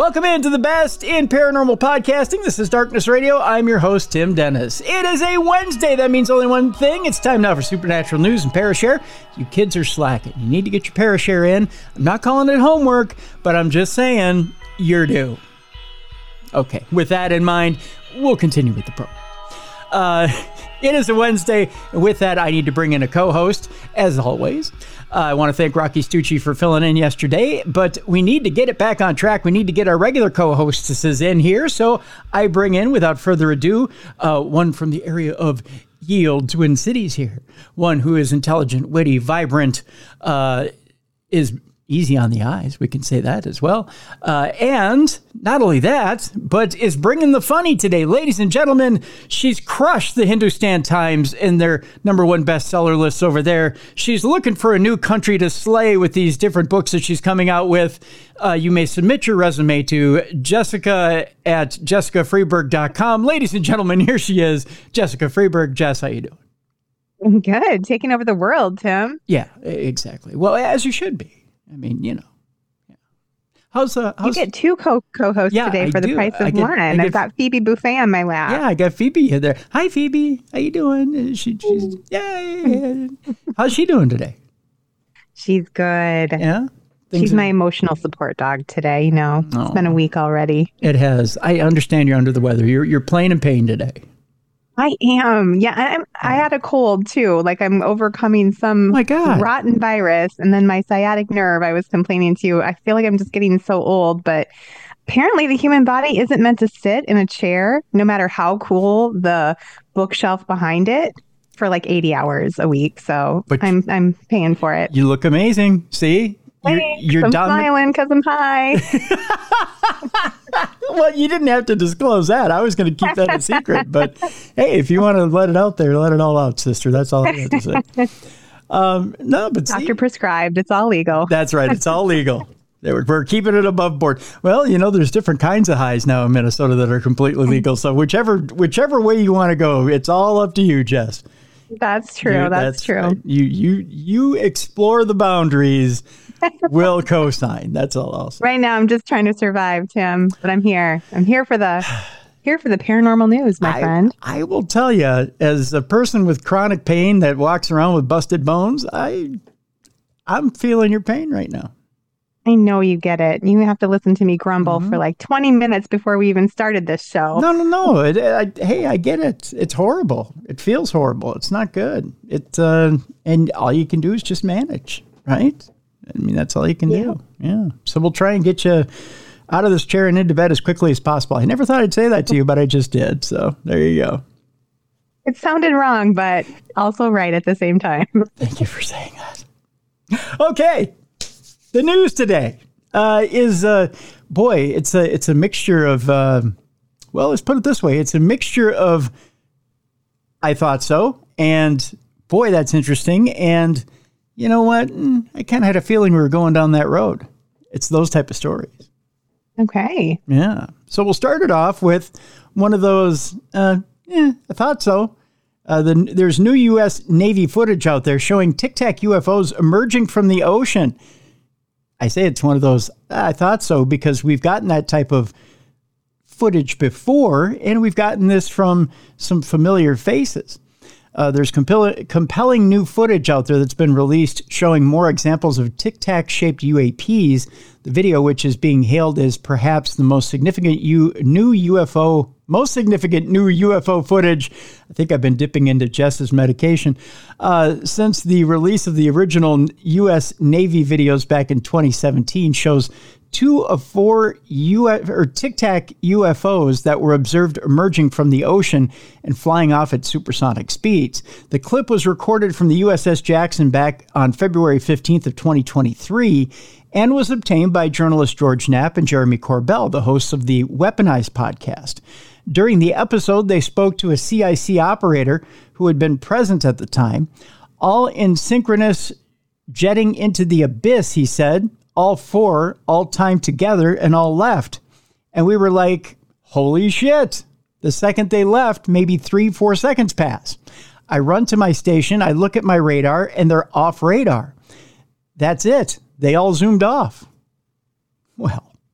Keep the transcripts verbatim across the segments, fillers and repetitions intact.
Welcome into the best in paranormal podcasting. This is Darkness Radio. I'm your host, Tim Dennis. It is a Wednesday. That means only one thing. It's time now for Supernatural News and Parashare. You kids are slacking. You need to get your Parashare in. I'm not calling it homework, but I'm just saying you're due. Okay, with that in mind, we'll continue with the program. Uh, it is a Wednesday, and with that, I need to bring in a co-host, as always. Uh, I want to thank Rocky Stucci for filling in yesterday, but we need to get it back on track. We need to get our regular co-hostesses in here, so I bring in, without further ado, uh, one from the area of Yield, Twin Cities here. One who is intelligent, witty, vibrant, uh, is easy on the eyes. We can say that as well. Uh, and not only that, but is bringing the funny today. Ladies and gentlemen, she's crushed the Hindustan Times in their number one bestseller lists over there. She's looking for a new country to slay with these different books that she's coming out with. Uh, you may submit your resume to Jessica at jessica freeberg dot com. Ladies and gentlemen, here she is, Jessica Freeberg. Jess, how you doing? Good. Taking over the world, Tim. Yeah, exactly. Well, as you should be. I mean, you know. Yeah. How's uh? How's, you get two co co-hosts yeah, today for I the do. price of get, one. get, I've got Phoebe Buffet on my lap. Yeah, I got Phoebe in there. Hi, Phoebe. How you doing? She, she's yay. How's she doing today? She's good. Yeah. Things she's are, my emotional support dog today. You know, oh, it's been a week already. It has. I understand you're under the weather. You're you're playing in pain today. I am. Yeah, I'm, I had a cold too. Like I'm overcoming some oh my God. rotten virus, and then my sciatic nerve. I was complaining to. I feel like I'm just getting so old, but apparently the human body isn't meant to sit in a chair, no matter how cool the bookshelf behind it, for like eighty hours a week. So but I'm I'm paying for it. You look amazing. See. You're, you're I'm dominant. Smiling because I'm high. Well, you didn't have to disclose that. I was going to keep that a secret. But hey, if you want to let it out there, let it all out, sister. That's all I have to say. Um, no, but doctor see, prescribed. It's all legal. That's right. It's all legal. We're keeping it above board. Well, you know, there's different kinds of highs now in Minnesota that are completely legal. So whichever whichever way you want to go, it's all up to you, Jess. That's true. You, that's, that's true. Right. You you you explore the boundaries. Will co-sign. That's all I'll say. Right now, I'm just trying to survive, Tim. But I'm here. I'm here for the here for the paranormal news, my I, friend. I will tell you, as a person with chronic pain that walks around with busted bones, I I'm feeling your pain right now. I know you get it. You have to listen to me grumble mm-hmm. for like twenty minutes before we even started this show. No, no, no. It, I, hey, I get it. It's horrible. It feels horrible. It's not good. It uh, and all you can do is just manage, right? I mean, that's all you can yeah. do. Yeah. So we'll try and get you out of this chair and into bed as quickly as possible. I never thought I'd say that to you, but I just did. So there you go. It sounded wrong, but also right at the same time. Thank you for saying that. Okay. The news today uh, is, uh, boy, it's a it's a mixture of, uh, well, let's put it this way. It's a mixture of, I thought so, and boy, that's interesting. And you know what? I kind of had a feeling we were going down that road. It's those type of stories. Okay. Yeah. So we'll start it off with one of those, uh, yeah, I thought so. Uh, the, there's new U S Navy footage out there showing Tic Tac U F Os emerging from the ocean. I say it's one of those, I thought so, because we've gotten that type of footage before, and we've gotten this from some familiar faces. Uh, there's compel- compelling new footage out there that's been released showing more examples of Tic Tac-shaped U A Ps. The video, which is being hailed as perhaps the most significant U- new U F O, most significant new U F O footage. I think I've been dipping into Jess's medication. Uh, since the release of the original U S Navy videos back in twenty seventeen, shows two of four U F or Tic Tac U F Os that were observed emerging from the ocean and flying off at supersonic speeds. The clip was recorded from the U S S Jackson back on February fifteenth of twenty twenty-three and was obtained by journalist George Knapp and Jeremy Corbell, the hosts of the Weaponized podcast. During the episode, they spoke to a C I C operator who had been present at the time. All in synchronous jetting into the abyss, he said. All four, all timed together, and all left. And we were like, holy shit. The second they left, maybe three, four seconds pass. I run to my station, I look at my radar, and they're off radar. That's it. They all zoomed off. Well,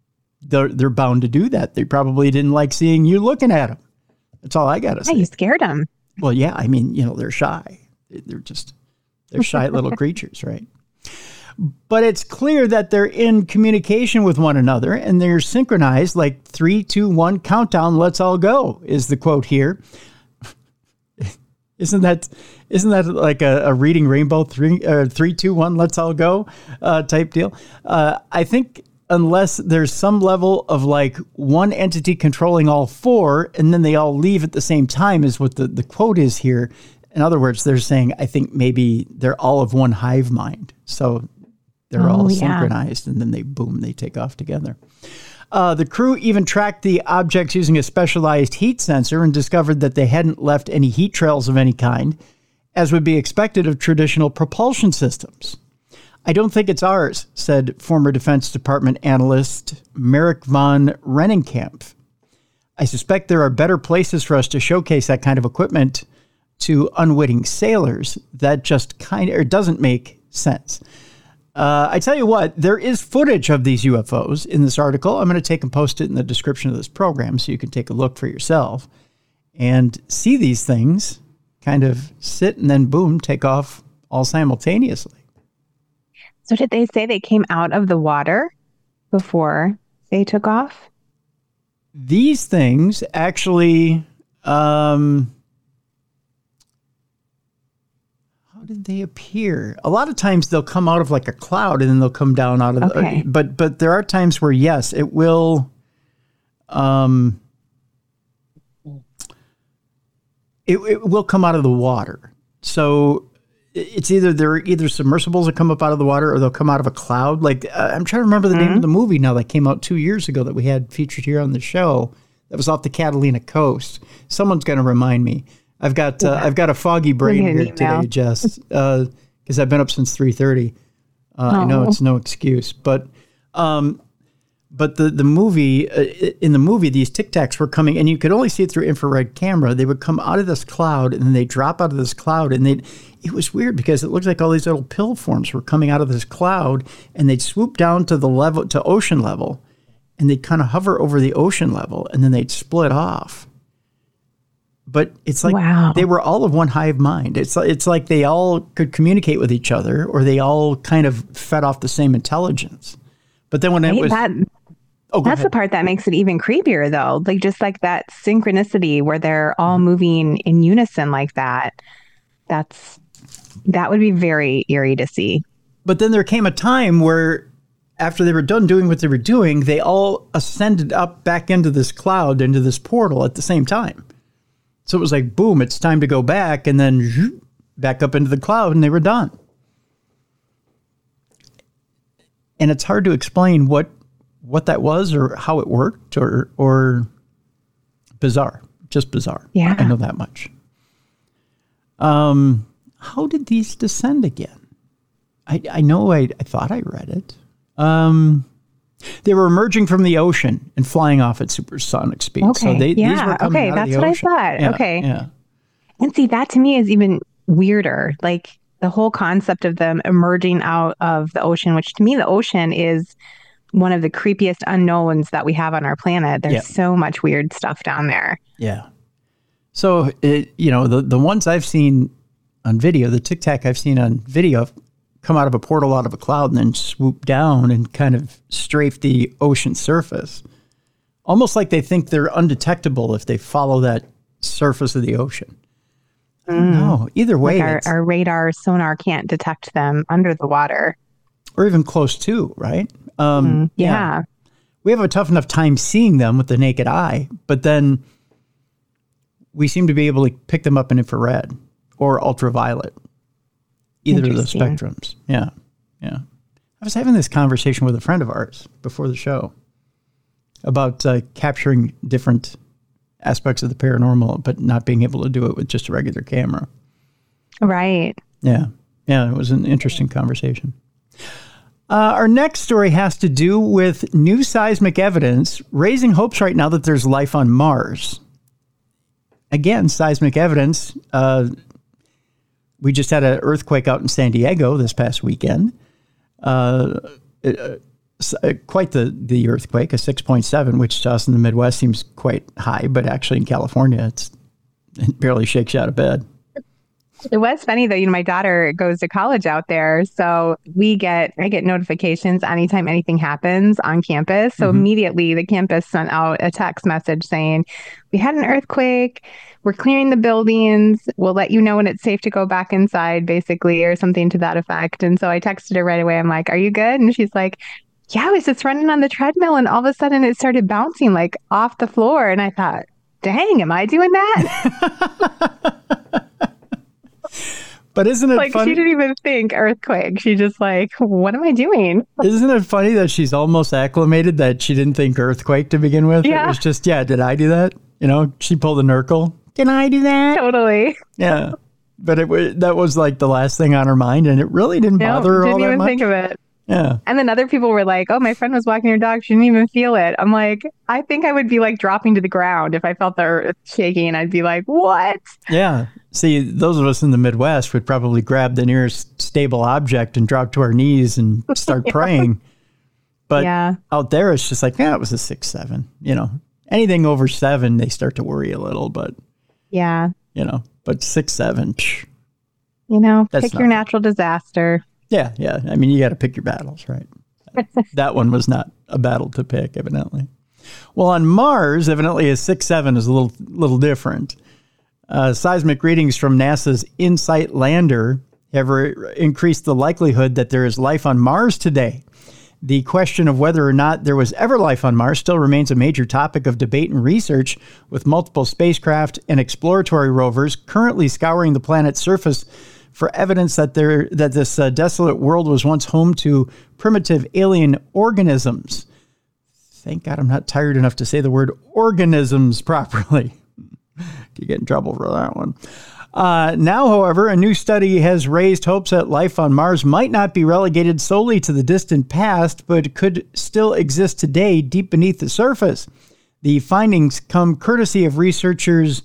they're, they're bound to do that. They probably didn't like seeing you looking at them. That's all I got to say. Yeah, you scared them. Well, yeah, I mean, you know, they're shy. They're just, they're shy little creatures, right? But it's clear that they're in communication with one another and they're synchronized like three, two, one, countdown, let's all go, is the quote here. Isn't that, isn't that like a, a Reading Rainbow three, uh, three, two, one, let's all go uh, type deal? Uh, I think unless there's some level of like one entity controlling all four and then they all leave at the same time is what the, the quote is here. In other words, they're saying, I think maybe they're all of one hive mind. So they're oh, all yeah. synchronized and then they, boom, they take off together. Uh, the crew even tracked the objects using a specialized heat sensor and discovered that they hadn't left any heat trails of any kind, as would be expected of traditional propulsion systems. I don't think it's ours, said former Defense Department analyst Merrick von Rennenkamp. I suspect there are better places for us to showcase that kind of equipment to unwitting sailors. That just kind of, or doesn't make sense. Uh, I tell you what, there is footage of these U F Os in this article. I'm going to take and post it in the description of this program so you can take a look for yourself and see these things kind of sit and then boom, take off all simultaneously. So did they say they came out of the water before they took off? These things actually, um, how did they appear? A lot of times they'll come out of like a cloud and then they'll come down out of okay. the, but, but there are times where yes, it will, um, it, it will come out of the water. So it's either they're either submersibles that come up out of the water or they'll come out of a cloud. Like uh, I'm trying to remember the mm-hmm. name of the movie now that came out two years ago that we had featured here on the show. That was off the Catalina coast. Someone's going to remind me. I've got uh, yeah. I've got a foggy brain here today, Jess, because uh, I've been up since three thirty. Uh, oh. I know it's no excuse, but um, but the the movie uh, in the movie these Tic Tacs were coming, and you could only see it through infrared camera. They would come out of this cloud, and then they drop out of this cloud, and they it was weird because it looked like all these little pill forms were coming out of this cloud, and they'd swoop down to the level to ocean level, and they'd kind of hover over the ocean level, and then they'd split off. But it's like wow. they were all of one hive mind. It's it's like they all could communicate with each other, or they all kind of fed off the same intelligence. But then when it was, that, oh, that's ahead. The part that makes it even creepier, though. Like just like that synchronicity where they're all mm-hmm. moving in unison like that. That's that would be very eerie to see. But then there came a time where, after they were done doing what they were doing, they all ascended up back into this cloud, into this portal at the same time. So it was like, boom, it's time to go back, and then zhoop, back up into the cloud, and they were done. And it's hard to explain what what that was or how it worked, or or bizarre, just bizarre. Yeah, I know that much. Um, how did these descend again? I I know I, I thought I read it. Um. They were emerging from the ocean and flying off at supersonic speed. Okay. So they, yeah. these were coming okay. out That's of the what ocean. I thought. Yeah. Okay. Yeah. And see, that to me is even weirder. Like the whole concept of them emerging out of the ocean, which to me, the ocean is one of the creepiest unknowns that we have on our planet. There's yeah. so much weird stuff down there. Yeah. So, it, you know, the, the ones I've seen on video, the Tic Tac I've seen on video, come out of a portal out of a cloud and then swoop down and kind of strafe the ocean surface. Almost like they think they're undetectable if they follow that surface of the ocean. I don't mm. know. Either way. Like our, our radar sonar can't detect them under the water. Or even close to, right? Um, mm, yeah. yeah. We have a tough enough time seeing them with the naked eye, but then we seem to be able to pick them up in infrared or ultraviolet. Either of those spectrums. Yeah. Yeah. I was having this conversation with a friend of ours before the show about uh, capturing different aspects of the paranormal, but not being able to do it with just a regular camera. Right. Yeah. Yeah. It was an interesting conversation. Uh, our next story has to do with new seismic evidence raising hopes right now that there's life on Mars. Again, seismic evidence, uh, we just had an earthquake out in San Diego this past weekend. Uh, it, uh, uh, quite the, the earthquake, a six point seven, which to us in the Midwest seems quite high, but actually in California, it's it barely shakes you out of bed. It was funny though, you know, my daughter goes to college out there. So we get, I get notifications anytime anything happens on campus. So mm-hmm. immediately the campus sent out a text message saying, we had an earthquake. We're clearing the buildings. We'll let you know when it's safe to go back inside, basically, or something to that effect. And so I texted her right away. I'm like, are you good? And she's like, yeah, I was just running on the treadmill and all of a sudden it started bouncing like off the floor. And I thought, dang, am I doing that? But isn't it like funny? She didn't even think earthquake. She just like, what am I doing? Isn't it funny that she's almost acclimated that she didn't think earthquake to begin with? Yeah. It was just, yeah, did I do that? You know, she pulled a Nurgle. Did I do that? Totally. Yeah. But it was, that was like the last thing on her mind, and it really didn't no, bother her all that much. Didn't even think of it. Yeah. And then other people were like, oh, my friend was walking her dog. She didn't even feel it. I'm like, I think I would be like dropping to the ground if I felt the earth shaking. I'd be like, what? Yeah. See, those of us in the Midwest would probably grab the nearest stable object and drop to our knees and start yeah. praying. But yeah. out there, it's just like, yeah, it was a six, seven. You know, anything over seven, they start to worry a little. But yeah, you know, but six, seven. Psh, you know, pick your natural disaster. Yeah, yeah. I mean, you got to pick your battles, right? That one was not a battle to pick, evidently. Well, on Mars, evidently a six seven is a little little different. Uh, seismic readings from NASA's InSight lander have re- increased the likelihood that there is life on Mars today. The question of whether or not there was ever life on Mars still remains a major topic of debate and research, with multiple spacecraft and exploratory rovers currently scouring the planet's surface for evidence that there that this uh, desolate world was once home to primitive alien organisms. Thank God I'm not tired enough to say the word organisms properly. You get in trouble for that one. Uh, now, however, a new study has raised hopes that life on Mars might not be relegated solely to the distant past, but could still exist today deep beneath the surface. The findings come courtesy of researchers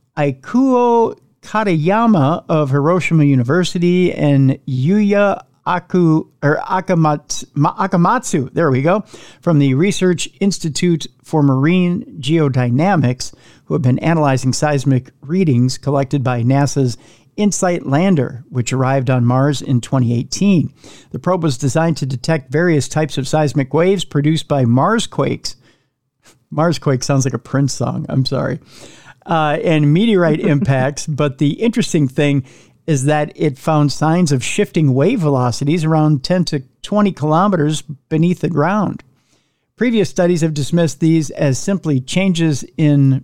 Ikuo Katayama of Hiroshima University and Yuya Aku, or Akamatsu, Akamatsu, there we go, from the Research Institute for Marine Geodynamics, who have been analyzing seismic readings collected by NASA's InSight lander, which arrived on Mars in twenty eighteen. The probe was designed to detect various types of seismic waves produced by Marsquakes. Marsquake sounds like a Prince song, I'm sorry. Uh, and meteorite impacts, but the interesting thing is that it found signs of shifting wave velocities around ten to twenty kilometers beneath the ground. Previous studies have dismissed these as simply changes in,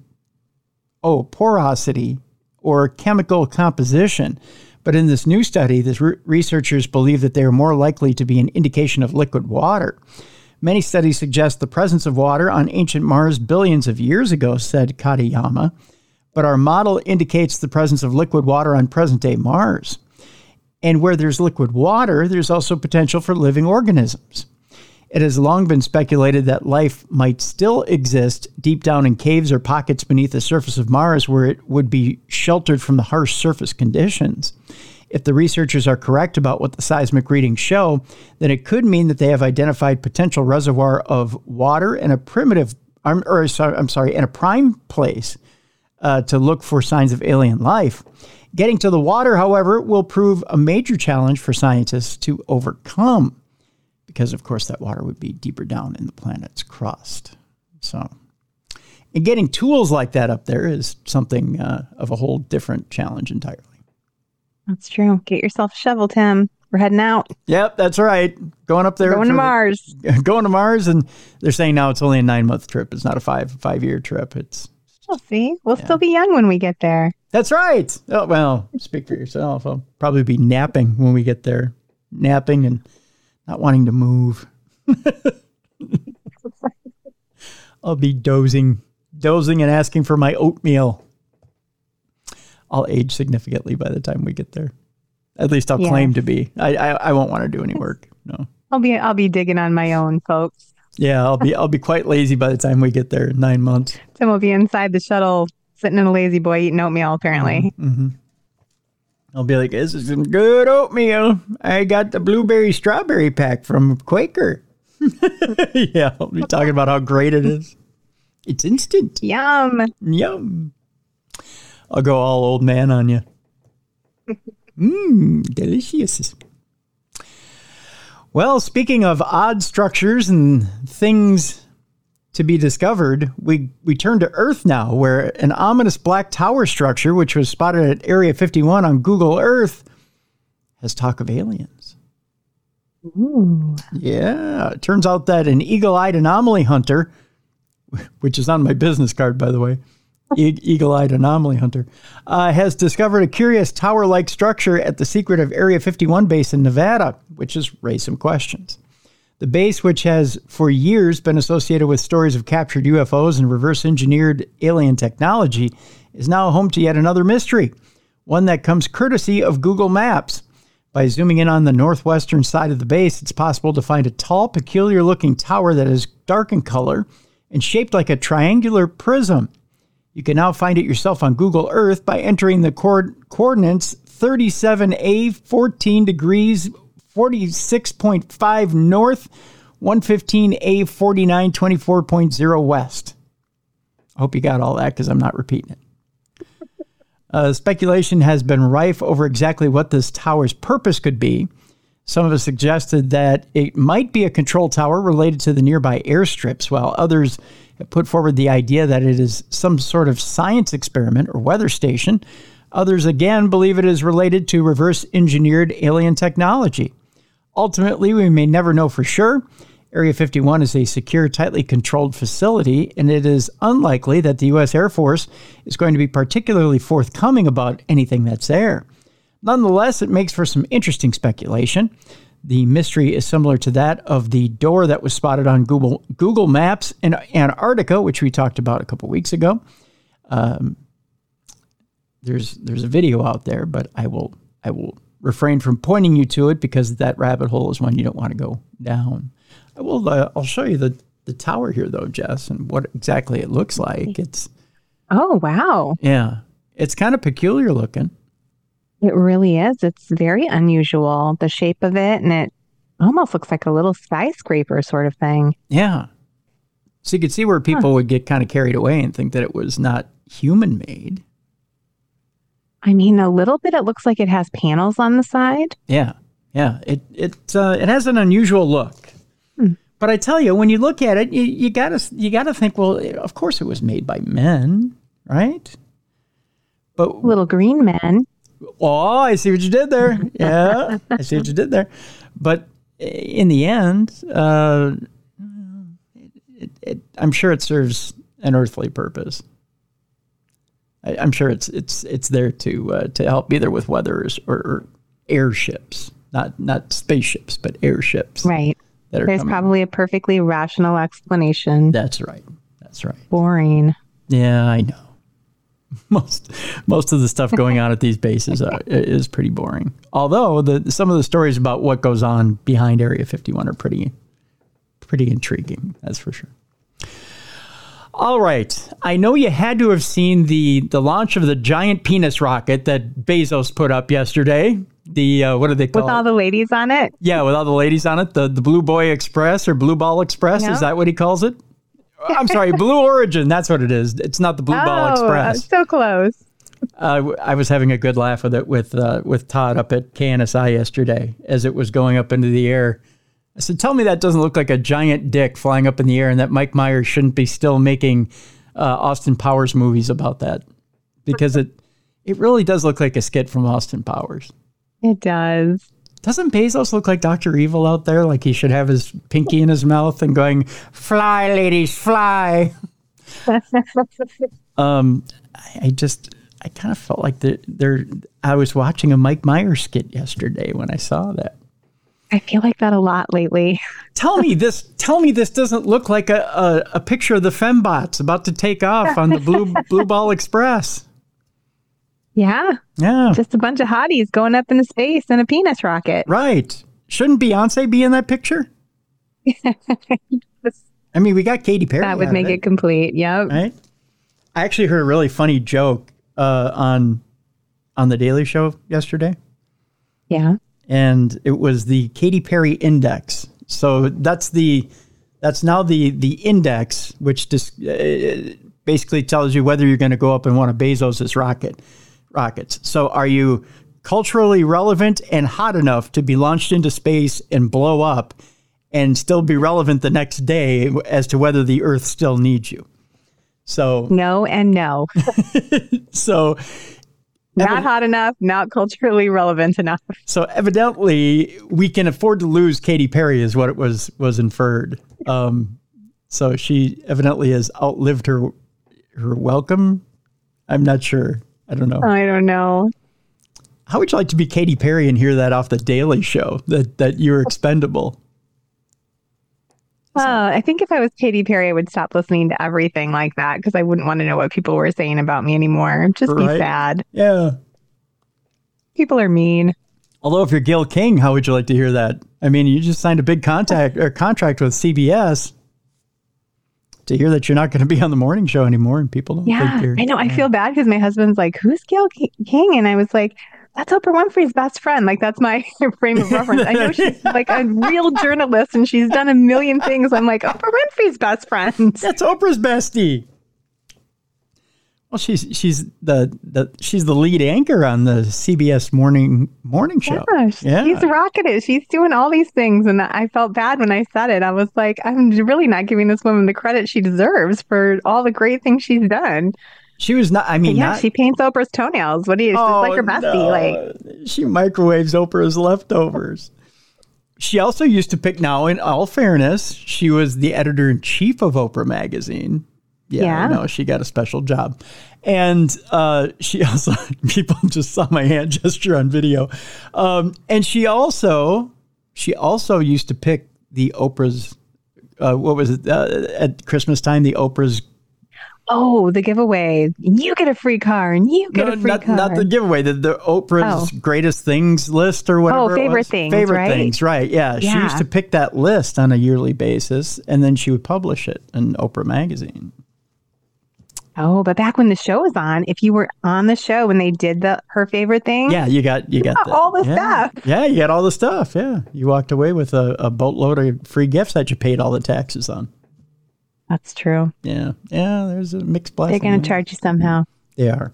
oh, porosity or chemical composition. But in this new study, the re- researchers believe that they are more likely to be an indication of liquid water. Many studies suggest the presence of water on ancient Mars billions of years ago, said Katayama. But our model indicates the presence of liquid water on present-day Mars. And where there's liquid water, there's also potential for living organisms. It has long been speculated that life might still exist deep down in caves or pockets beneath the surface of Mars where it would be sheltered from the harsh surface conditions. If the researchers are correct about what the seismic readings show, then it could mean that they have identified potential reservoir of water in a primitive, or sorry, I'm sorry, in a prime place Uh, to look for signs of alien life. Getting to the water, however, will prove a major challenge for scientists to overcome because, of course, that water would be deeper down in the planet's crust. So, and getting tools like that up there is something uh, of a whole different challenge entirely. That's true. Get yourself a shovel, Tim. We're heading out. Yep, that's right. Going up there. Going to Mars. The, going to Mars, and they're saying now it's only a nine-month trip. It's not a five, five-year trip. It's We'll see. We'll yeah. still be young when we get there. That's right. Oh, well, speak for yourself. I'll probably be napping when we get there. Napping and not wanting to move. I'll be dozing, dozing and asking for my oatmeal. I'll age significantly by the time we get there. At least I'll yeah. claim to be. I, I I won't want to do any work. No. I'll be I'll be digging on my own, folks. Yeah, I'll be I'll be quite lazy by the time we get there in nine months. Tim will be inside the shuttle, sitting in a lazy boy, eating oatmeal, apparently. Mm-hmm. I'll be like, this is some good oatmeal. I got the blueberry strawberry pack from Quaker. Yeah, we'll be talking about how great it is. It's instant. Yum. Yum. I'll go all old man on you. Mmm, delicious. Well, speaking of odd structures and things to be discovered, we, we turn to Earth now, where an ominous black tower structure, which was spotted at Area fifty-one on Google Earth, has talk of aliens. Ooh. Yeah, it turns out that an eagle-eyed anomaly hunter, which is on my business card, by the way, e- eagle-eyed anomaly hunter, uh, has discovered a curious tower-like structure at the secretive Area fifty-one base in Nevada, which has raised some questions. The base, which has for years been associated with stories of captured U F Os and reverse-engineered alien technology, is now home to yet another mystery, one that comes courtesy of Google Maps. By zooming in on the northwestern side of the base, it's possible to find a tall, peculiar-looking tower that is dark in color and shaped like a triangular prism. You can now find it yourself on Google Earth by entering the co- coordinates thirty-seven A, fourteen degrees, forty-six point five north, one fifteen A, forty-nine, twenty-four point zero west. I hope you got all that because I'm not repeating it. Uh, speculation has been rife over exactly what this tower's purpose could be. Some have suggested that it might be a control tower related to the nearby airstrips, while others have put forward the idea that it is some sort of science experiment or weather station. Others, again, believe it is related to reverse-engineered alien technology. Ultimately, we may never know for sure. Area fifty-one is a secure, tightly controlled facility, and it is unlikely that the U S Air Force is going to be particularly forthcoming about anything that's there. Nonetheless, it makes for some interesting speculation. The mystery is similar to that of the door that was spotted on Google Google Maps in Antarctica, which we talked about a couple weeks ago. Um, there's there's a video out there, but I will I will refrain from pointing you to it because that rabbit hole is one you don't want to go down. I will. Uh, I'll show you the, the tower here, though, Jess, and what exactly it looks like. It's oh wow, yeah, it's kind of peculiar looking. It really is. It's very unusual, the shape of it, and it almost looks like a little skyscraper sort of thing. Yeah, so you could see where people huh. would get kind of carried away and think that it was not human made. I mean, a little bit. It looks like it has panels on the side. Yeah, yeah. It it uh, it has an unusual look. Hmm. But I tell you, when you look at it, you, you gotta you gotta think, well, of course it was made by men, right? But little green men. Oh, I see what you did there. Yeah, I see what you did there. But in the end, uh, it, it, I'm sure it serves an earthly purpose. I, I'm sure it's it's it's there to uh, to help either with weather or, or airships, not not spaceships, but airships. Right. There's coming. Probably a perfectly rational explanation. That's right. That's right. Boring. Yeah, I know. Most most of the stuff going on at these bases are, is pretty boring. Although the some of the stories about what goes on behind Area fifty-one are pretty pretty intriguing. That's for sure. All right. I know you had to have seen the the launch of the giant penis rocket that Bezos put up yesterday. The, uh, what do they call it? With all the ladies on it? Yeah, with all the ladies on it. The the Blue Boy Express or Blue Ball Express. Yep. Is that what he calls it? I'm sorry, Blue Origin. That's what it is. It's not the Blue oh, Ball Express. So close. Uh, I was having a good laugh with it with, uh, with Todd up at K N S I yesterday as it was going up into the air. I said, tell me that doesn't look like a giant dick flying up in the air and that Mike Myers shouldn't be still making uh, Austin Powers movies about that. Because it, it really does look like a skit from Austin Powers. It does. Doesn't Bezos look like Doctor Evil out there? Like he should have his pinky in his mouth and going, fly, ladies, fly. um, I just, I kind of felt like they're, they're, I was watching a Mike Myers skit yesterday when I saw that. I feel like that a lot lately. Tell me this, tell me this doesn't look like a, a, a picture of the fembots about to take off on the Blue Blue Ball Express. Yeah. Yeah. Just a bunch of hotties going up into space in a penis rocket. Right. Shouldn't Beyonce be in that picture? I mean, we got Katy Perry. That would make it. it complete. Yep. Right. I actually heard a really funny joke uh, on on the Daily Show yesterday. Yeah. And it was the Katy Perry Index. So that's the that's now the the index, which just uh, basically tells you whether you're going to go up in one of Bezos's rocket rockets. So are you culturally relevant and hot enough to be launched into space and blow up and still be relevant the next day as to whether the Earth still needs you? So no and no. so not evi- hot enough, not culturally relevant enough. So evidently we can afford to lose Katy Perry is what it was was inferred. Um, so she evidently has outlived her her welcome. I'm not sure. I don't know. I don't know. How would you like to be Katy Perry and hear that off the Daily Show, that, that you're expendable? Uh, I think if I was Katy Perry, I would stop listening to everything like that because I wouldn't want to know what people were saying about me anymore. Just right? be sad. Yeah. People are mean. Although if you're Gayle King, how would you like to hear that? I mean, you just signed a big contact or contract with C B S to hear that you're not going to be on the morning show anymore, and people don't yeah, think you're... I know. Yeah. I feel bad because my husband's like, who's Gayle King? And I was like, that's Oprah Winfrey's best friend. Like, that's my frame of reference. I know she's like a real journalist and she's done a million things. I'm like, Oprah Winfrey's best friend. That's Oprah's bestie. Well, she's she's the, the she's the lead anchor on the C B S morning morning show. Yeah, yeah. She's rocking it. She's doing all these things. And I felt bad when I said it. I was like, I'm really not giving this woman the credit she deserves for all the great things she's done. She was not, I mean, but yeah, not, she paints Oprah's toenails. What do you, she's oh, like her bestie. No. Like, she microwaves Oprah's leftovers. She also used to pick, now in all fairness, she was the editor-in-chief of Oprah Magazine. Yeah, yeah. I know, she got a special job. And uh, she also, people just saw my hand gesture on video. Um, and she also, she also used to pick the Oprah's, uh, what was it, uh, at Christmas time, the Oprah's Oh, the giveaway. You get a free car and you get no, a free not, car. Not the giveaway, the, the Oprah's oh. greatest things list or whatever. Oh, favorite it was. things. Favorite right? things, right. Yeah. yeah. She used to pick that list on a yearly basis and then she would publish it in Oprah Magazine. Oh, but back when the show was on, if you were on the show when they did the her favorite thing. Yeah, you got you, you got, got the, all the yeah. stuff. Yeah, you got all the stuff. Yeah. You walked away with a, a boatload of free gifts that you paid all the taxes on. That's true. Yeah. Yeah, there's a mixed blessing. They're going to charge you somehow. They are.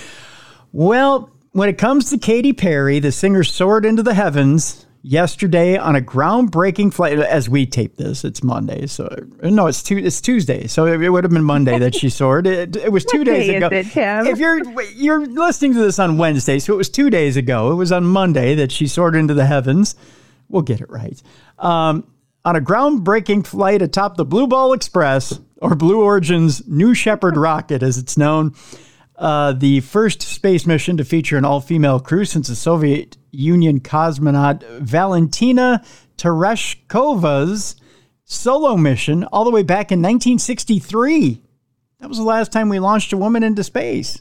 Well, when it comes to Katy Perry, the singer soared into the heavens yesterday on a groundbreaking flight. As we tape this, it's Monday. So, no, it's, tu- it's Tuesday. So it, it would have been Monday that she soared. It, it was two what days day ago. Is it, Tim? If you're you're listening to this on Wednesday, so it was two days ago. It was on Monday that she soared into the heavens. We'll get it right. Um, on a groundbreaking flight atop the Blue Ball Express, or Blue Origin's New Shepard rocket, as it's known, uh, the first space mission to feature an all-female crew since the Soviet Union cosmonaut Valentina Tereshkova's solo mission all the way back in nineteen sixty-three. That was the last time we launched a woman into space.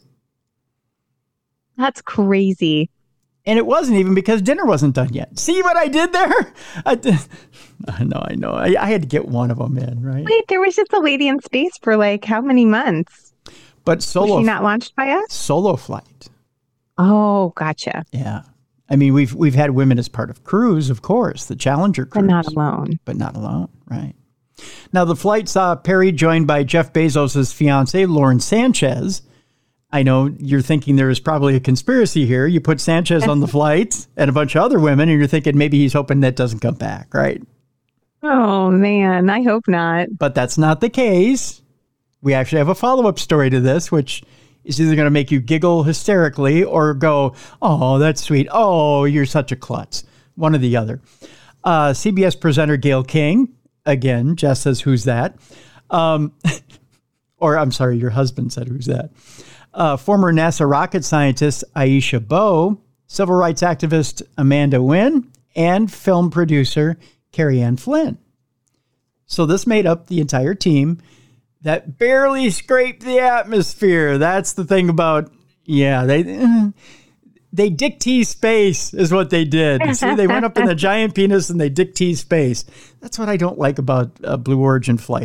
That's crazy. And it wasn't even because dinner wasn't done yet. See what I did there? I, did, I know, I know. I, I had to get one of them in, right? Wait, there was just a lady in space for like how many months? But solo. Was she not launched by us? Solo flight. Oh, gotcha. Yeah. I mean, we've we've had women as part of crews, of course, the Challenger crews. But not alone. But not alone, right. Now, the flight saw Perry joined by Jeff Bezos' fiancée, Lauren Sanchez. I know you're thinking there is probably a conspiracy here. You put Sanchez on the flight and a bunch of other women, and you're thinking maybe he's hoping that doesn't come back, right? Oh, man, I hope not. But that's not the case. We actually have a follow-up story to this, which is either going to make you giggle hysterically or go, oh, that's sweet. Oh, you're such a klutz. One or the other. Uh, C B S presenter Gayle King, again, Jess says, who's that? Um, or I'm sorry, your husband said, who's that? Uh, former NASA rocket scientist Aisha Bowe, civil rights activist Amanda Wynn, and film producer Carrie Ann Flynn. So this made up the entire team that barely scraped the atmosphere. That's the thing about, yeah, they they dick tease space is what they did. See, they went up in the giant penis and they dick tease space. That's what I don't like about uh, Blue Origin flights.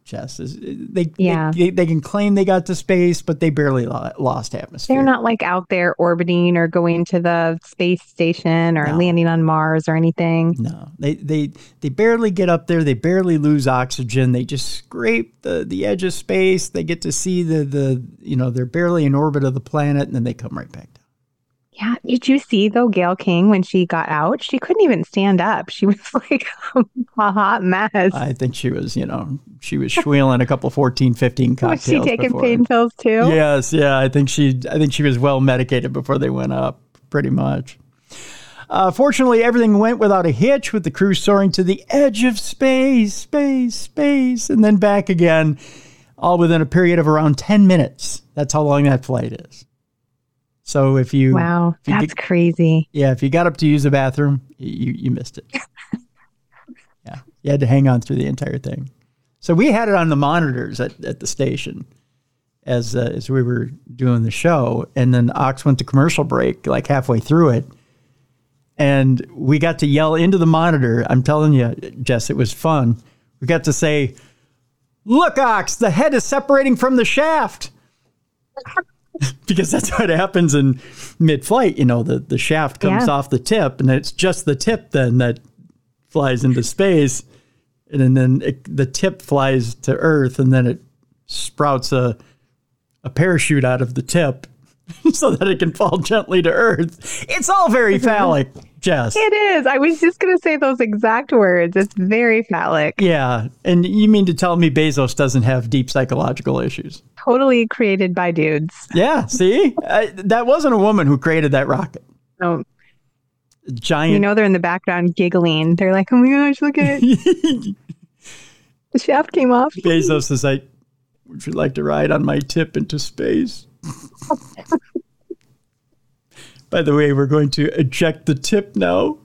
Jess. Is they, Yeah. they they can claim they got to space, but they barely lo- lost atmosphere. They're not like out there orbiting or going to the space station or No. landing on Mars or anything. No, they they they barely get up there. They barely lose oxygen. They just scrape the, the edge of space. They get to see the the you know they're barely in orbit of the planet, and then they come right back down. Yeah. Did you see though, Gail King, when she got out, she couldn't even stand up. She was like a hot mess. I think she was, you know, she was squealing a couple fourteen, fifteen Was cocktails. she taking before. pain pills too? Yes, yeah. I think she, I think she was well medicated before they went up, pretty much. Uh, fortunately, everything went without a hitch, with the crew soaring to the edge of space, space, space, and then back again, all within a period of around ten minutes. That's how long that flight is. So if you, Wow, if you that's get- crazy. yeah, if you got up to use the bathroom, you you missed it. Yeah, you had to hang on through the entire thing. So we had it on the monitors at, at the station as uh, as we were doing the show, and then Ox went to commercial break like halfway through it, and we got to yell into the monitor. I'm telling you, Jess, it was fun. We got to say, "Look, Ox, the head is separating from the shaft." Because that's what happens in mid-flight. You know, the, the shaft comes Yeah. off the tip, and it's just the tip then that flies into space. And then it, the tip flies to Earth, and then it sprouts a, a parachute out of the tip so that it can fall gently to Earth. It's all very phallic, Jess. It is. I was just going to say those exact words. It's very phallic. Yeah. And you mean to tell me Bezos doesn't have deep psychological issues? Totally created by dudes. Yeah. See? I, that wasn't a woman who created that rocket. So, Giant. you know, they're in the background giggling. They're like, oh my gosh, look at it. The shaft came off. Bezos is like, would you like to ride on my tip into space? By the way, we're going to eject the tip now.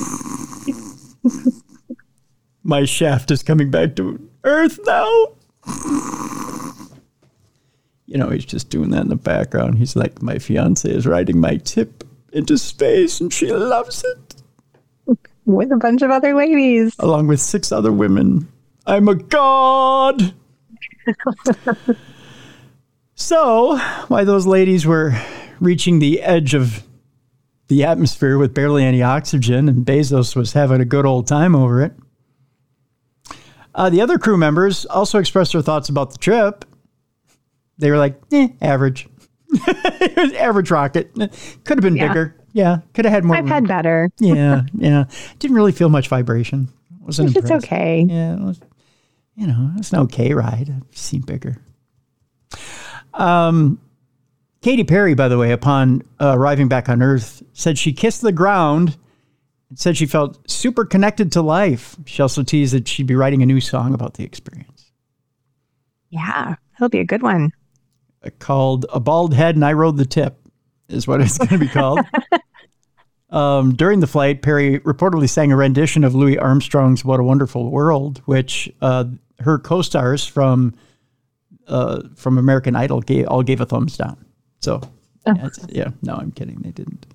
My shaft is coming back to Earth now. You know, he's just doing that in the background. He's like, my fiance is riding my tip into space, and she loves it. With a bunch of other ladies. Along with six other women. I'm a god. So, while those ladies were reaching the edge of the atmosphere with barely any oxygen, and Bezos was having a good old time over it, uh, the other crew members also expressed their thoughts about the trip. They were like, eh, average. It was average rocket. Could have been Yeah. bigger. Yeah, could have had more. I've had better. Yeah, yeah. Didn't really feel much vibration. Wasn't It's just impressed. okay. Yeah, it was, you know, it's an okay ride. I've seen bigger. Um, Katy Perry, by the way, upon uh, arriving back on Earth, said she kissed the ground and said she felt super connected to life. She also teased that she'd be writing a new song about the experience. Yeah, that'll be a good one. Uh, called A Bald Head and I Rode the Tip is what it's going to be called. Um, during the flight, Perry reportedly sang a rendition of Louis Armstrong's What a Wonderful World, which uh, her co-stars from uh, from American Idol gave, all gave a thumbs down. So, yeah, it's- yeah, no, I'm kidding. They didn't.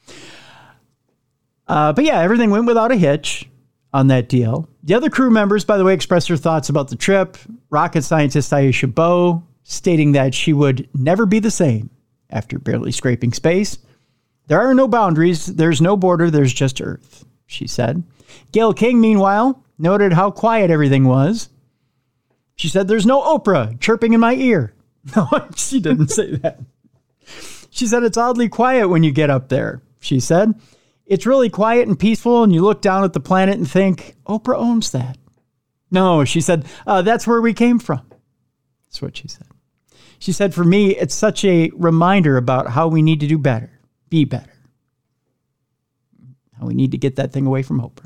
Uh, but yeah, everything went without a hitch on that deal. The other crew members, by the way, expressed their thoughts about the trip. Rocket scientist Aisha Bowe stating that she would never be the same after barely scraping space. There are no boundaries. There's no border. There's just Earth, she said. Gail King, meanwhile, noted how quiet everything was. She said, there's no Oprah chirping in my ear. No, she didn't say that. She said, it's oddly quiet when you get up there. She said, it's really quiet and peaceful, and you look down at the planet and think, Oprah owns that. No, she said, uh, that's where we came from. That's what she said. She said, for me, it's such a reminder about how we need to do better, be better. How we need to get that thing away from Oprah.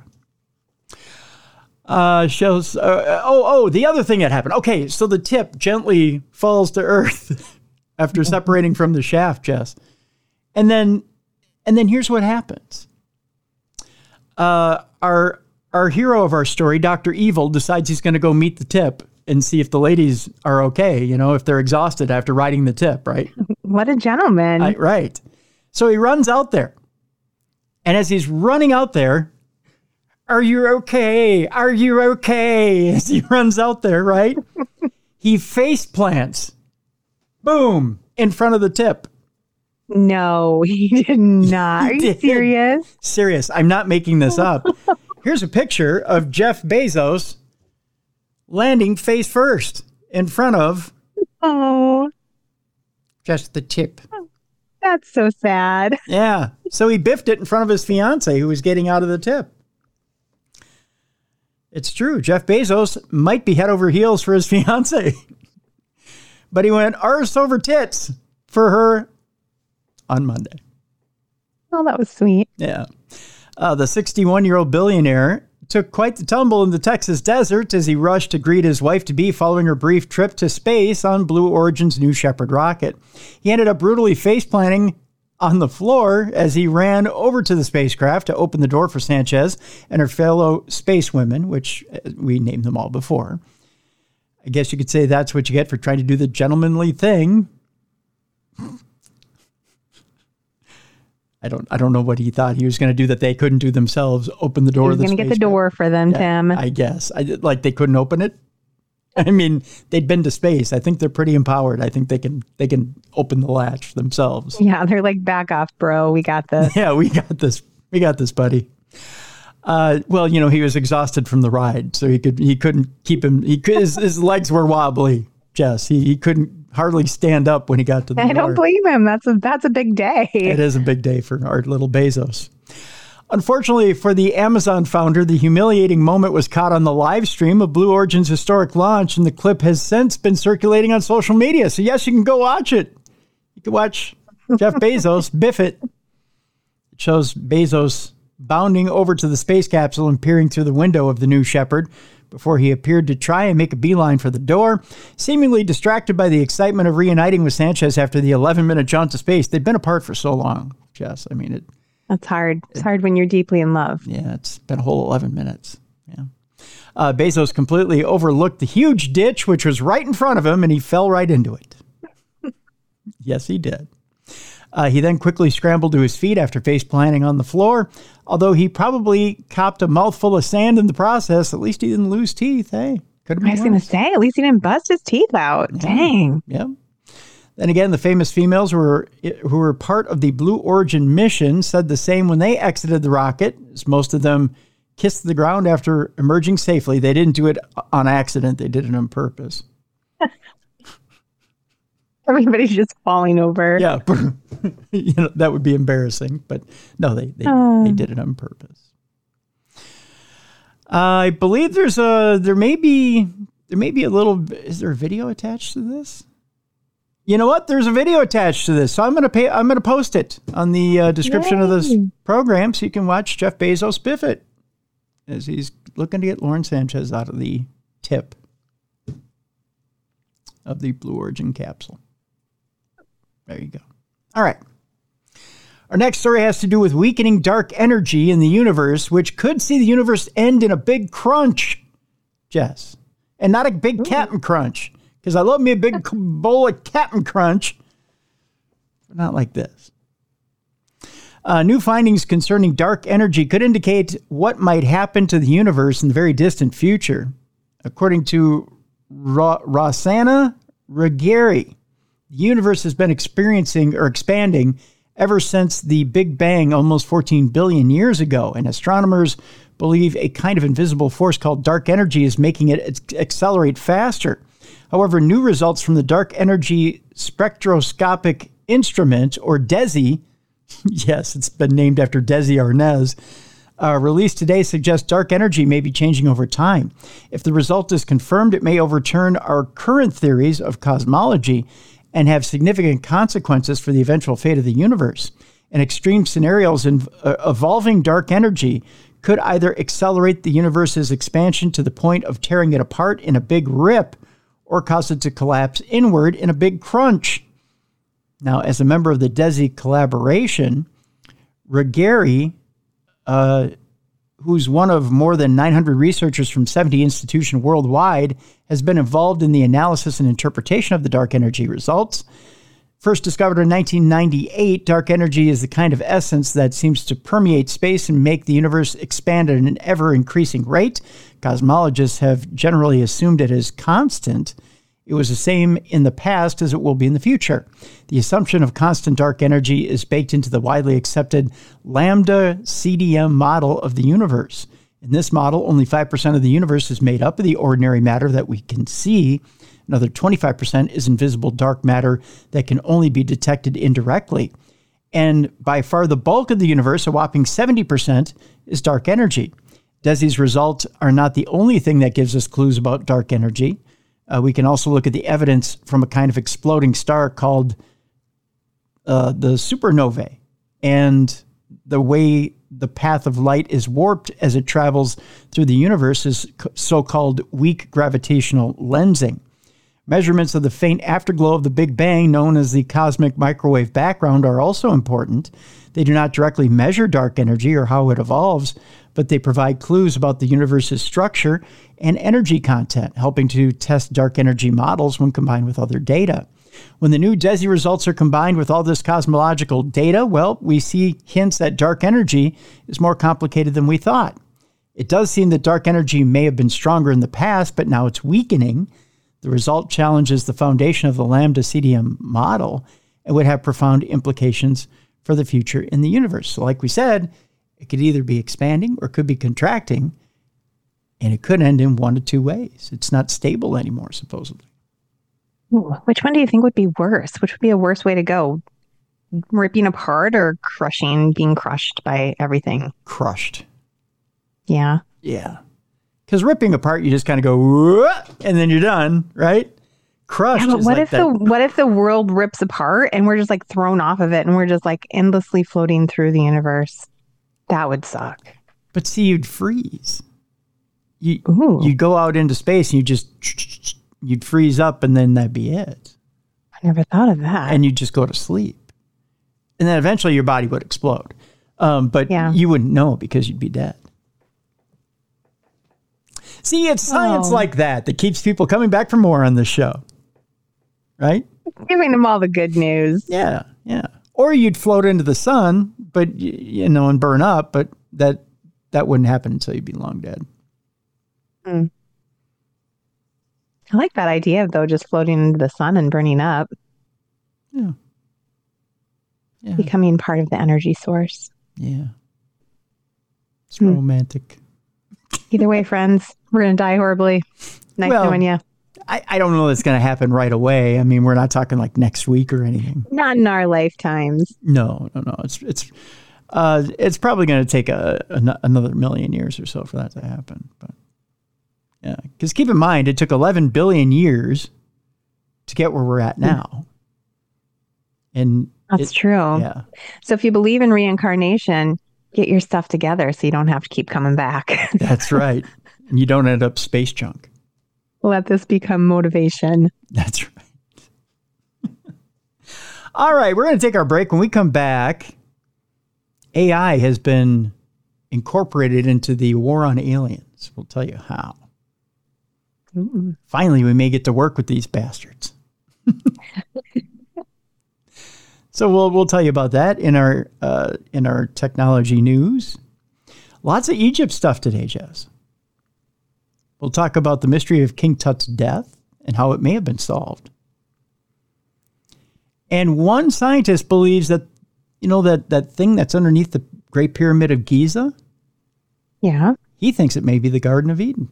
Uh, shows, uh, oh, oh, the other thing that happened. Okay, so the tip gently falls to Earth after separating from the shaft, Jess. And then, and then here's what happens. Uh, our, our hero of our story, Doctor Evil, decides he's going to go meet the tip and see if the ladies are okay, you know, if they're exhausted after riding the tip, right? What a gentleman. I, right. So he runs out there. And as he's running out there, are you okay? Are you okay? As he runs out there, right? He face plants. Boom. In front of the tip. No, he did not. Are you serious? Serious. I'm not making this up. Here's a picture of Jeff Bezos landing face first in front of Oh, just the tip. that's so sad. Yeah. So he biffed it in front of his fiance who was getting out of the tip. It's true. Jeff Bezos might be head over heels for his fiance. But he went arse over tits for her on Monday. Oh, that was sweet. Yeah. Uh, the sixty-one-year-old billionaire took quite the tumble in the Texas desert as he rushed to greet his wife-to-be following her brief trip to space on Blue Origin's New Shepard rocket. He ended up brutally face-planting on the floor as he ran over to the spacecraft to open the door for Sanchez and her fellow spacewomen, which we named them all before. I guess you could say that's what you get for trying to do the gentlemanly thing. I don't I don't know what he thought he was going to do that they couldn't do themselves, open the door. He's going to get the door for them, yeah, Tim. I guess. I, like they couldn't open it. I mean, they'd been to space. I think they're pretty empowered. I think they can they can open the latch themselves. Yeah, they're like, back off, bro. We got this. Yeah, we got this. We got this, buddy. Uh, well, you know, he was exhausted from the ride, so he could he couldn't keep him. He could, his, his legs were wobbly. Jess, he he couldn't hardly stand up when he got to the I door. don't blame him. That's a that's a big day. It is a big day for our little Bezos. Unfortunately for the Amazon founder, the humiliating moment was caught on the live stream of Blue Origin's historic launch, and the clip has since been circulating on social media. So yes, you can go watch it. You can watch Jeff Bezos biff it. It shows Bezos bounding over to the space capsule and peering through the window of the New Shepard before he appeared to try and make a beeline for the door, seemingly distracted by the excitement of reuniting with Sanchez after the eleven-minute jaunt to space. They'd been apart for so long, Jess. I mean, it. That's hard. It's hard when you're deeply in love. Yeah, it's been a whole eleven minutes. Yeah. Uh, Bezos completely overlooked the huge ditch, which was right in front of him, and he fell right into it. Yes, he did. Uh, he then quickly scrambled to his feet after face planting on the floor. Although he probably copped a mouthful of sand in the process, at least he didn't lose teeth. Hey, could have been I was going to say, at least he didn't bust his teeth out. Yeah. Dang. Yeah. Then again, the famous females who were, who were part of the Blue Origin mission said the same when they exited the rocket, as most of them kissed the ground after emerging safely. They didn't do it on accident. They did it on purpose. Everybody's just falling over. Yeah, you know, that would be embarrassing. But no, they they, Oh. they did it on purpose. I believe there's a there may be there may be a little. Is there a video attached to this? You know what? There's a video attached to this, so I'm gonna pay. I'm gonna post it on the uh, description of this Yay. program, so you can watch Jeff Bezos biff it as he's looking to get Lauren Sanchez out of the tip of the Blue Origin capsule. There you go. All right. Our next story has to do with weakening dark energy in the universe, which could see the universe end in a big crunch, Jess. And not a big Captain Crunch, because I love me a big bowl of Captain Crunch, but not like this. Uh, new findings concerning dark energy could indicate what might happen to the universe in the very distant future. According to Ra- Rossana Ruggieri, the universe has been experiencing or expanding ever since the Big Bang almost fourteen billion years ago, and astronomers believe a kind of invisible force called dark energy is making it accelerate faster. However, new results from the Dark Energy Spectroscopic Instrument, or DESI, yes, it's been named after Desi Arnaz, uh, released today suggest dark energy may be changing over time. If the result is confirmed, it may overturn our current theories of cosmology and have significant consequences for the eventual fate of the universe. In extreme scenarios, in, uh, evolving dark energy could either accelerate the universe's expansion to the point of tearing it apart in a big rip, or cause it to collapse inward in a big crunch. Now, as a member of the DESI collaboration, Ruggieri, uh, who's one of more than nine hundred researchers from seventy institutions worldwide, has been involved in the analysis and interpretation of the dark energy results. First discovered in nineteen ninety-eight, dark energy is the kind of essence that seems to permeate space and make the universe expand at an ever-increasing rate. Cosmologists have generally assumed it is constant. It was the same in the past as it will be in the future. The assumption of constant dark energy is baked into the widely accepted lambda C D M model of the universe. In this model, only five percent of the universe is made up of the ordinary matter that we can see. Another twenty-five percent is invisible dark matter that can only be detected indirectly. And by far the bulk of the universe, a whopping seventy percent, is dark energy. DESI's results are not the only thing that gives us clues about dark energy. Uh, we can also look at the evidence from a kind of exploding star called uh, the supernovae, and the way the path of light is warped as it travels through the universe is so-called weak gravitational lensing. Measurements of the faint afterglow of the Big Bang, known as the cosmic microwave background, are also important. They do not directly measure dark energy or how it evolves, but they provide clues about the universe's structure and energy content, helping to test dark energy models when combined with other data. When the new DESI results are combined with all this cosmological data, well, we see hints that dark energy is more complicated than we thought. It does seem that dark energy may have been stronger in the past, but now it's weakening. The result challenges the foundation of the lambda C D M model and would have profound implications for the future in the universe. So like we said, it could either be expanding or it could be contracting, and it could end in one of two ways. It's not stable anymore, supposedly. Ooh, which one do you think would be worse? Which would be a worse way to go? Ripping apart or crushing, being crushed by everything? Crushed. Yeah. Yeah. Because ripping apart, you just kind of go, whoa, and then you're done, right? Crushed. Yeah, but is what like if that. the what if the world rips apart and we're just like thrown off of it and we're just like endlessly floating through the universe? That would suck. But see, you'd freeze. You Ooh. you'd go out into space and you just you'd freeze up, and then that'd be it. I never thought of that. And you'd just go to sleep, and then eventually your body would explode. Um, but Yeah. you wouldn't know because you'd be dead. See, it's science Oh. like that that keeps people coming back for more on this show, right? Giving them all the good news. Yeah, yeah. Or you'd float into the sun, but y- you know, and burn up, but that that wouldn't happen until you'd be long dead. Hmm. I like that idea, though, just floating into the sun and burning up, Yeah. Yeah. becoming part of the energy source. Yeah. It's Hmm. romantic. Either way, friends, we're going to die horribly. Nice Well, knowing you. I, I don't know that's going to happen right away. I mean, we're not talking like next week or anything. Not in our lifetimes. No, no, no. It's it's uh, it's probably going to take a, a another million years or so for that to happen. But yeah, because keep in mind, it took eleven billion years to get where we're at now. And That's it- true. Yeah, So if you believe in reincarnation, get your stuff together so you don't have to keep coming back. that's right. And you don't end up space junk. Let this become motivation. That's right. All right, we're going to take our break. When we come back, A I has been incorporated into the war on aliens. We'll tell you how. Ooh. Finally, we may get to work with these bastards. So we'll we'll tell you about that in our uh, in our technology news. Lots of Egypt stuff today, Jess. We'll talk about the mystery of King Tut's death and how it may have been solved. And one scientist believes that, you know, that, that thing that's underneath the Great Pyramid of Giza, Yeah. he thinks it may be the Garden of Eden.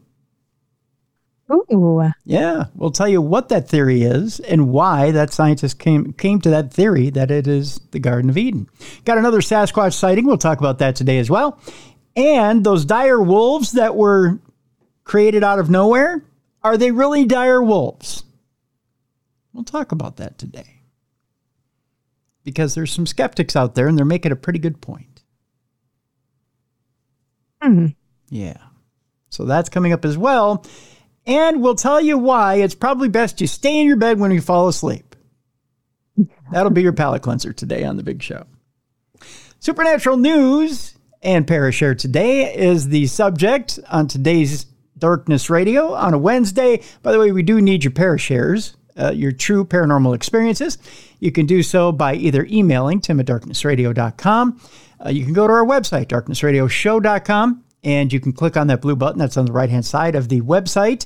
Ooh. Yeah, we'll tell you what that theory is and why that scientist came came to that theory that it is the Garden of Eden. Got another Sasquatch sighting. We'll talk about that today as well. And those dire wolves that were created out of nowhere, are they really dire wolves? We'll talk about that today. Because there's some skeptics out there and they're making a pretty good point. Hmm. Yeah. So that's coming up as well. And we'll tell you why it's probably best you stay in your bed when you fall asleep. That'll be your palate cleanser today on The Big Show. Supernatural news and Parashare today is the subject on today's Darkness Radio on a Wednesday. By the way, we do need your Parashares, uh, your true paranormal experiences. You can do so by either emailing tim at darkness radio dot com. Uh, you can go to our website, darkness radio show dot com. And you can click on that blue button that's on the right-hand side of the website.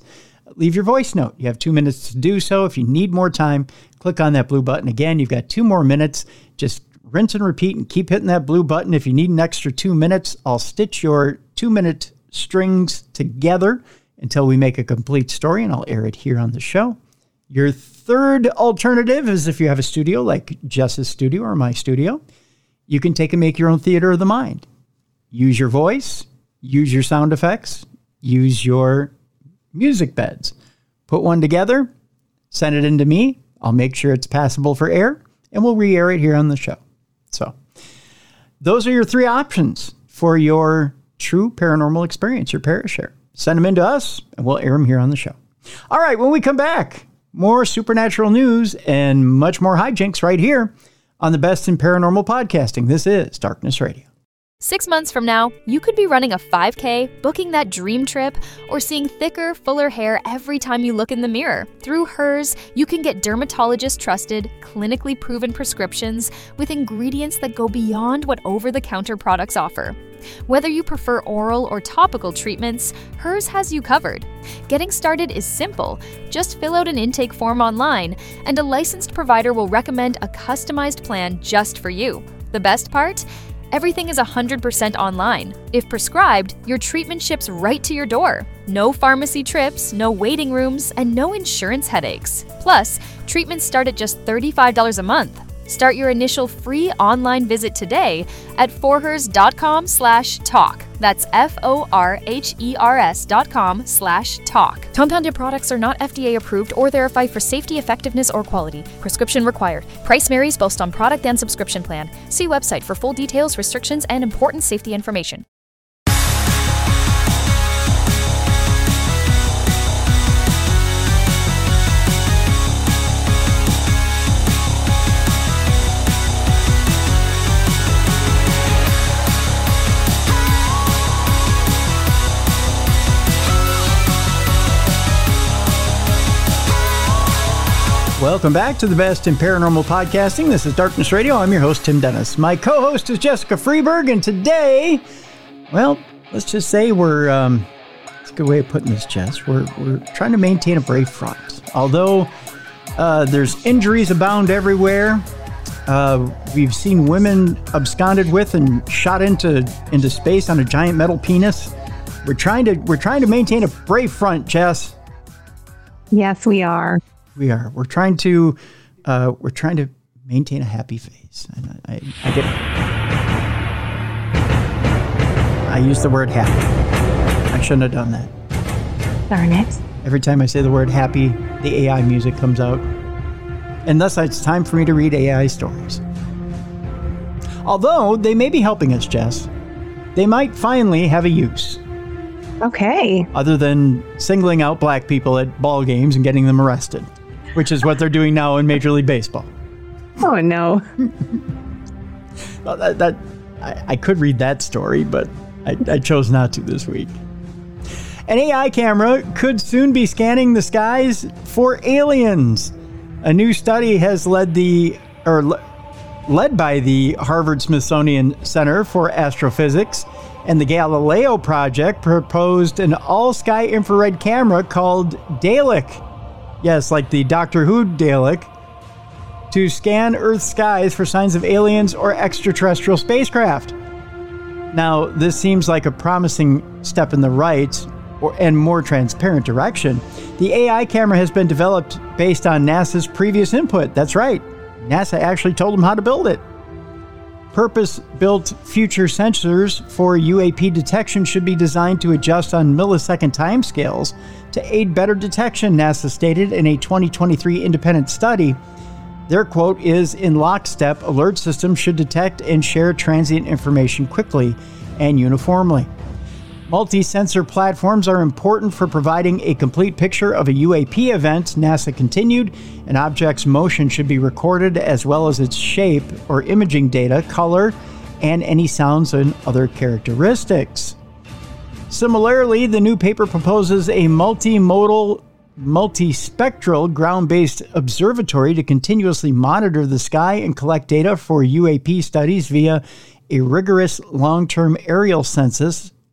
leave your voice note. You have two minutes to do so. If you need more time, click on that blue button. Again, you've got two more minutes. Just rinse and repeat and keep hitting that blue button. If you need an extra two minutes, I'll stitch your two-minute strings together until we make a complete story, and I'll air it here on the show. Your third alternative is if you have a studio like Jess's studio or my studio, you can take and make your own theater of the mind. Use your voice, use your sound effects, use your music beds. Put one together, send it in to me. I'll make sure it's passable for air, and we'll re-air it here on the show. So those are your three options for your true paranormal experience, your ParaShare. Send them in to us, and we'll air them here on the show. All right, when we come back, more supernatural news and much more hijinks right here on the Best in Paranormal Podcasting. This is Darkness Radio. Six months from now, you could be running a five K, booking that dream trip, or seeing thicker, fuller hair every time you look in the mirror. Through Hers, you can get dermatologist-trusted, clinically proven prescriptions with ingredients that go beyond what over-the-counter products offer. Whether you prefer oral or topical treatments, Hers has you covered. Getting started is simple. Just fill out an intake form online, and a licensed provider will recommend a customized plan just for you. The best part? Everything is one hundred percent online. If prescribed, your treatment ships right to your door. No pharmacy trips, no waiting rooms, and no insurance headaches. Plus, treatments start at just thirty-five dollars a month. Start your initial free online visit today at forhers.com slash talk. That's F-O-R-H-E-R-S dot com slash talk. Compounded products are not F D A approved or verified for safety, effectiveness, or quality. Prescription required. Price varies based on product and subscription plan. See website for full details, restrictions, and important safety information. Welcome back to the Best in Paranormal Podcasting. This is Darkness Radio. I'm your host, Tim Dennis. My co-host is Jessica Freeberg, and today, well, let's just say we're, um, it's a good way of putting this, Jess, we're, we're trying to maintain a brave front. Although uh, there's injuries abound everywhere, uh, we've seen women absconded with and shot into, into space on a giant metal penis. We're trying to, we're trying to maintain a brave front, Jess. Yes, we are. We are. We're trying to, uh, we're trying to maintain a happy face. And I, I, I get, I use the word happy. I shouldn't have done that. Darn it. Every time I say the word happy, the A I music comes out. And thus, it's time for me to read A I stories. Although they may be helping us, Jess. They might finally have a use. Okay. Other than singling out black people at ball games and getting them arrested, which is what they're doing now in Major League Baseball. Oh, no. Well, that, that I, I could read that story, but I, I chose not to this week. An A I camera could soon be scanning the skies for aliens. A new study has led the, or le, led by the Harvard-Smithsonian Center for Astrophysics and the Galileo Project proposed an all-sky infrared camera called Dalek. Yes, like the Doctor Who Dalek, to scan Earth's skies for signs of aliens or extraterrestrial spacecraft. Now, this seems like a promising step in the right or, and more transparent direction. The A I camera has been developed based on NASA's previous input. That's right. NASA actually told them how to build it. Purpose-built future sensors for U A P detection should be designed to adjust on millisecond timescales to aid better detection, NASA stated in a twenty twenty-three independent study. Their quote is, "In lockstep, alert systems should detect and share transient information quickly and uniformly. Multi-sensor platforms are important for providing a complete picture of a U A P event," NASA continued. "An object's motion should be recorded as well as its shape or imaging data, color, and any sounds and other characteristics." Similarly, the new paper proposes a multimodal, multispectral, ground-based observatory to continuously monitor the sky and collect data for U A P studies via a rigorous long-term aerial census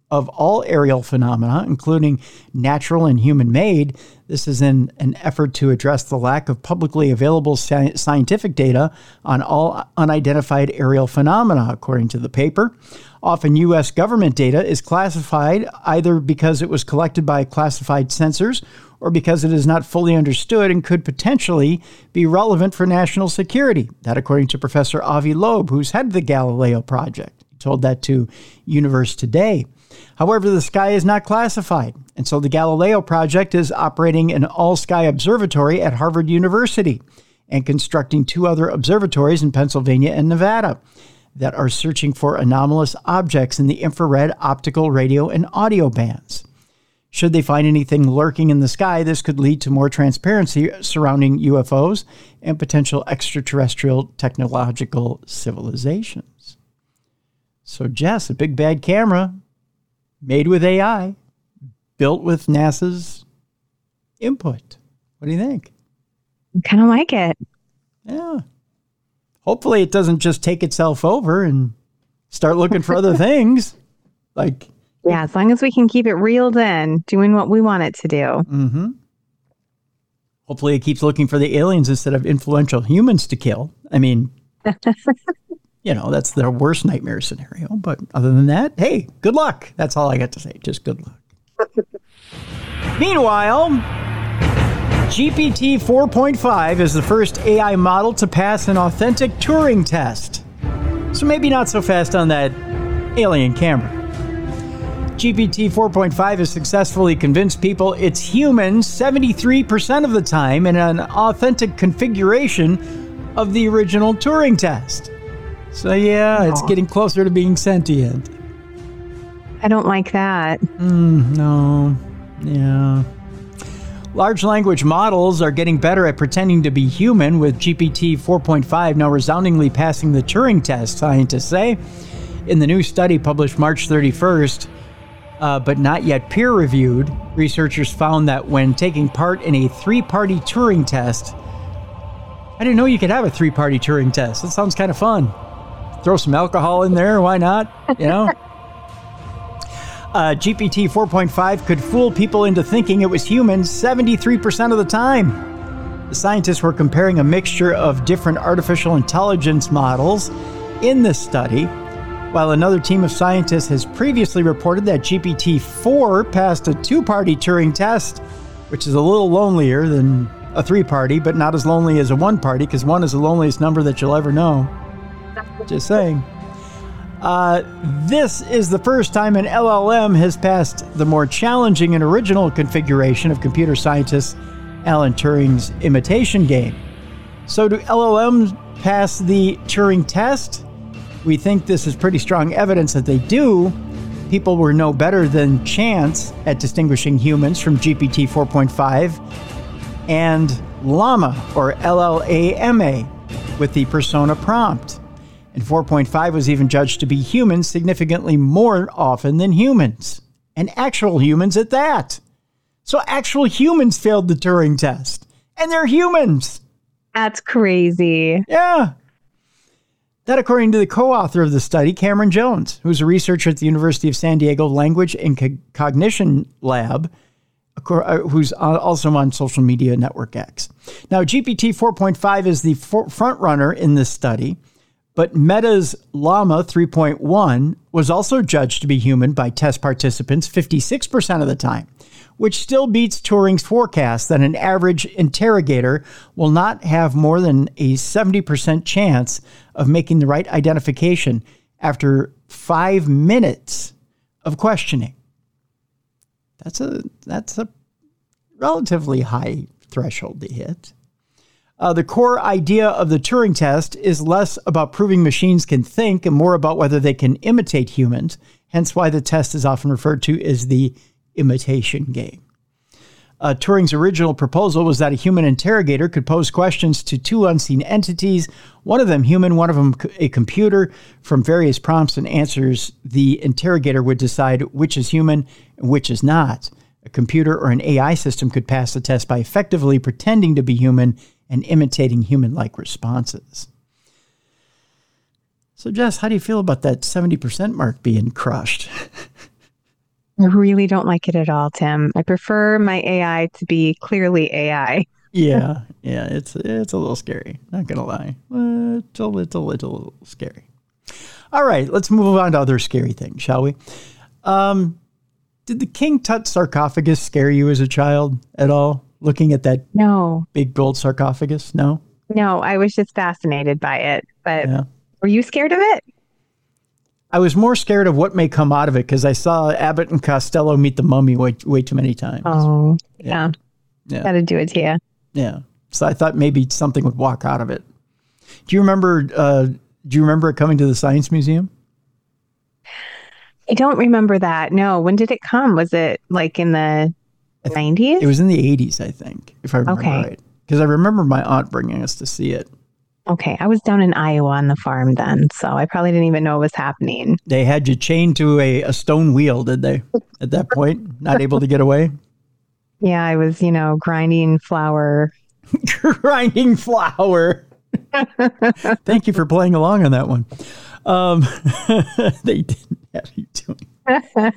of all aerial phenomena, including natural and human-made. This is in an effort to address the lack of publicly available sci- scientific data on all unidentified aerial phenomena, according to the paper. Often U S government data is classified either because it was collected by classified censors or because it is not fully understood and could potentially be relevant for national security. That according to Professor Avi Loeb, who's head of the Galileo Project. He told that to Universe Today. However, the sky is not classified, and so the Galileo Project is operating an all-sky observatory at Harvard University and constructing two other observatories in Pennsylvania and Nevada that are searching for anomalous objects in the infrared, optical, radio, and audio bands. Should they find anything lurking in the sky, this could lead to more transparency surrounding U F Os and potential extraterrestrial technological civilizations. So, Jess, a big bad camera made with A I, built with NASA's input. What do you think? I kind of like it. Yeah. Hopefully it doesn't just take itself over and start looking for other things. Like, yeah, as long as we can keep it reeled in, doing what we want it to do. Mm-hmm. Hopefully it keeps looking for the aliens instead of influential humans to kill. I mean, you know, that's their worst nightmare scenario. But other than that, hey, good luck. That's all I got to say. Just good luck. Meanwhile, G P T four point five is the first A I model to pass an authentic Turing test. So maybe not so fast on that alien camera. G P T four point five has successfully convinced people it's human seventy-three percent of the time in an authentic configuration of the original Turing test. So yeah, it's getting closer to being sentient. I don't like that. Mm, no. Yeah. Large language models are getting better at pretending to be human, with G P T four point five now resoundingly passing the Turing test, scientists say. In the new study published March thirty-first, uh, but not yet peer-reviewed, researchers found that when taking part in a three-party Turing test, I didn't know you could have a three-party Turing test. That sounds kind of fun. Throw some alcohol in there, why not? You know? Uh, G P T four point five could fool people into thinking it was human seventy-three percent of the time. The scientists were comparing a mixture of different artificial intelligence models in this study, while another team of scientists has previously reported that G P T four passed a two-party Turing test, which is a little lonelier than a three-party, but not as lonely as a one-party, because one is the loneliest number that you'll ever know. Just saying. Uh, this is the first time an L L M has passed the more challenging and original configuration of computer scientist Alan Turing's imitation game. So do L L Ms pass the Turing test? We think this is pretty strong evidence that they do. People were no better than chance at distinguishing humans from G P T four point five and Llama, or L L A M A, with the persona prompt. And four point five was even judged to be human significantly more often than humans. And actual humans at that. So actual humans failed the Turing test. And they're humans. That's crazy. Yeah. That according to the co-author of the study, Cameron Jones, who's a researcher at the University of San Diego Language and Co- Cognition Lab, who's also on social media network X. Now, G P T four point five is the for- front runner in this study. But Meta's Llama three point one was also judged to be human by test participants fifty-six percent of the time, which still beats Turing's forecast that an average interrogator will not have more than a seventy percent chance of making the right identification after five minutes of questioning. That's a, that's a relatively high threshold to hit. Uh, the core idea of the Turing test is less about proving machines can think and more about whether they can imitate humans, hence why the test is often referred to as the imitation game. Uh, Turing's original proposal was that a human interrogator could pose questions to two unseen entities, one of them human, one of them a computer. From various prompts and answers, the interrogator would decide which is human and which is not. A computer or an A I system could pass the test by effectively pretending to be human and imitating human-like responses. So, Jess, how do you feel about that seventy percent mark being crushed? I really don't like it at all, Tim. I prefer my A I to be clearly A I. Yeah, yeah, it's it's a little scary. Not gonna lie, uh, it's a little, little scary. All right, let's move on to other scary things, shall we? Um, did the King Tut sarcophagus scare you as a child at all? Looking at that No, big gold sarcophagus? No? no, I was just fascinated by it. But Yeah. were you scared of it? I was more scared of what may come out of it because I saw Abbott and Costello meet the mummy way, way too many times. Oh, yeah. Yeah. Gotta do it to you. Yeah. So I thought maybe something would walk out of it. Do you remember, uh, do you remember it coming to the Science Museum? I don't remember that. No. When did it come? Was it like in the nineties? It was in the eighties, I think, if I remember Okay. right. Because I remember my aunt bringing us to see it. Okay. I was down in Iowa on the farm then, so I probably didn't even know it was happening. They had you chained to a, a stone wheel, did they? At that point, not able to get away? Yeah, I was, you know, grinding flour. Grinding flour. Thank you for playing along on that one. Um, they didn't have you doing.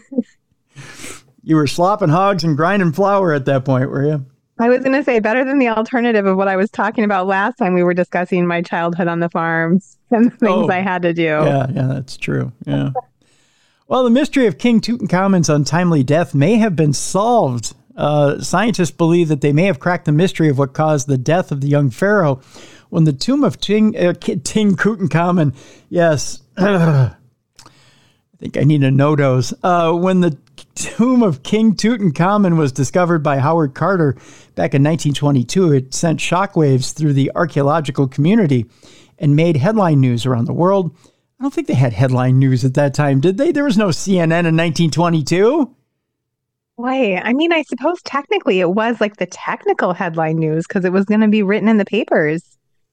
You were slopping hogs and grinding flour at that point, were you? I was going to say better than the alternative of what I was talking about last time we were discussing my childhood on the farms and the things Oh, I had to do. Yeah, yeah, that's true. Yeah. Well, the mystery of King Tutankhamun's untimely death may have been solved. Uh, scientists believe that they may have cracked the mystery of what caused the death of the young pharaoh when the tomb of Ting, uh, Ting Tutankhamun, yes, I think I need a no-dose. Uh, when the tomb of King Tutankhamun was discovered by Howard Carter back in nineteen twenty-two, it sent shockwaves through the archaeological community and made headline news around the world. I don't think they had headline news at that time, did they? There was no C N N in nineteen twenty-two. Wait, I mean, I suppose technically it was like the technical headline news because it was going to be written in the papers,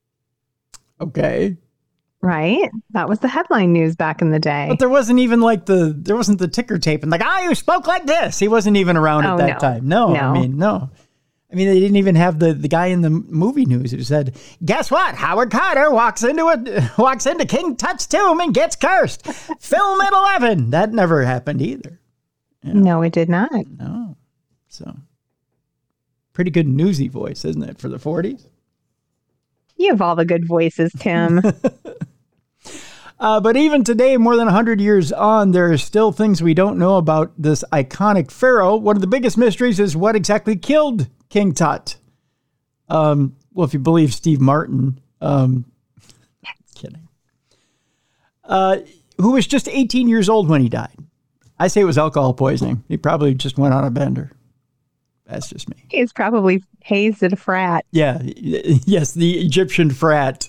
Okay. right? That was the headline news back in the day. But there wasn't even like the, there wasn't the ticker tape and like, ah, you spoke like this. He wasn't even around Oh, at that no. time. No, No. I mean, no. I mean, they didn't even have the, the guy in the movie news who said, guess what? Howard Carter walks into a, walks into King Tut's tomb and gets cursed. Film at eleven. That never happened either. No, it did not. No. So pretty good newsy voice, isn't it, for the forties? You have all the good voices, Tim. Uh, but even today, more than one hundred years on, there are still things we don't know about this iconic pharaoh. One of the biggest mysteries is what exactly killed King Tut. Um, well, if you believe Steve Martin, um, kidding, uh, who was just eighteen years old when he died. I say it was alcohol poisoning. He probably just went on a bender. That's just me. He's probably hazed at a frat. Yeah. Yes, the Egyptian frat.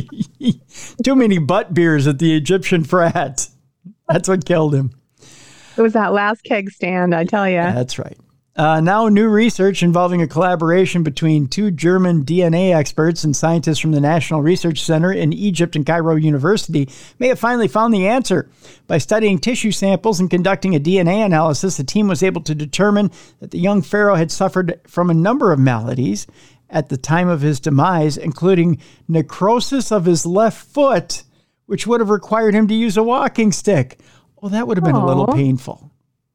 Too many butt beers at the Egyptian frat. That's what killed him. It was that last keg stand, I tell you. That's right. Uh, now, new research involving a collaboration between two German D N A experts and scientists from the National Research Center in Egypt and Cairo University may have finally found the answer. By studying tissue samples and conducting a D N A analysis, the team was able to determine that the young pharaoh had suffered from a number of maladies at the time of his demise, including necrosis of his left foot, which would have required him to use a walking stick. Oh, that would have been a little Aw. painful.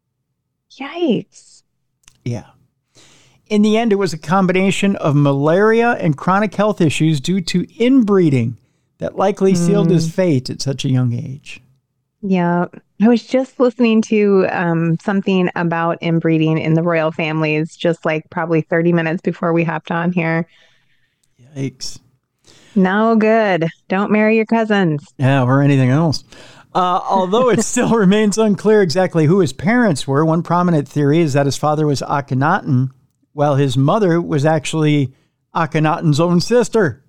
Yikes. Yeah. In the end, it was a combination of malaria and chronic health issues due to inbreeding that likely sealed his fate at such a young age. Yeah. I was just listening to um, something about inbreeding in the royal families, just like probably thirty minutes before we hopped on here. Yikes. No good. Don't marry your cousins. Yeah, or anything else. Uh, although it still remains unclear exactly who his parents were, one prominent theory is that his father was Akhenaten, while his mother was actually Akhenaten's own sister.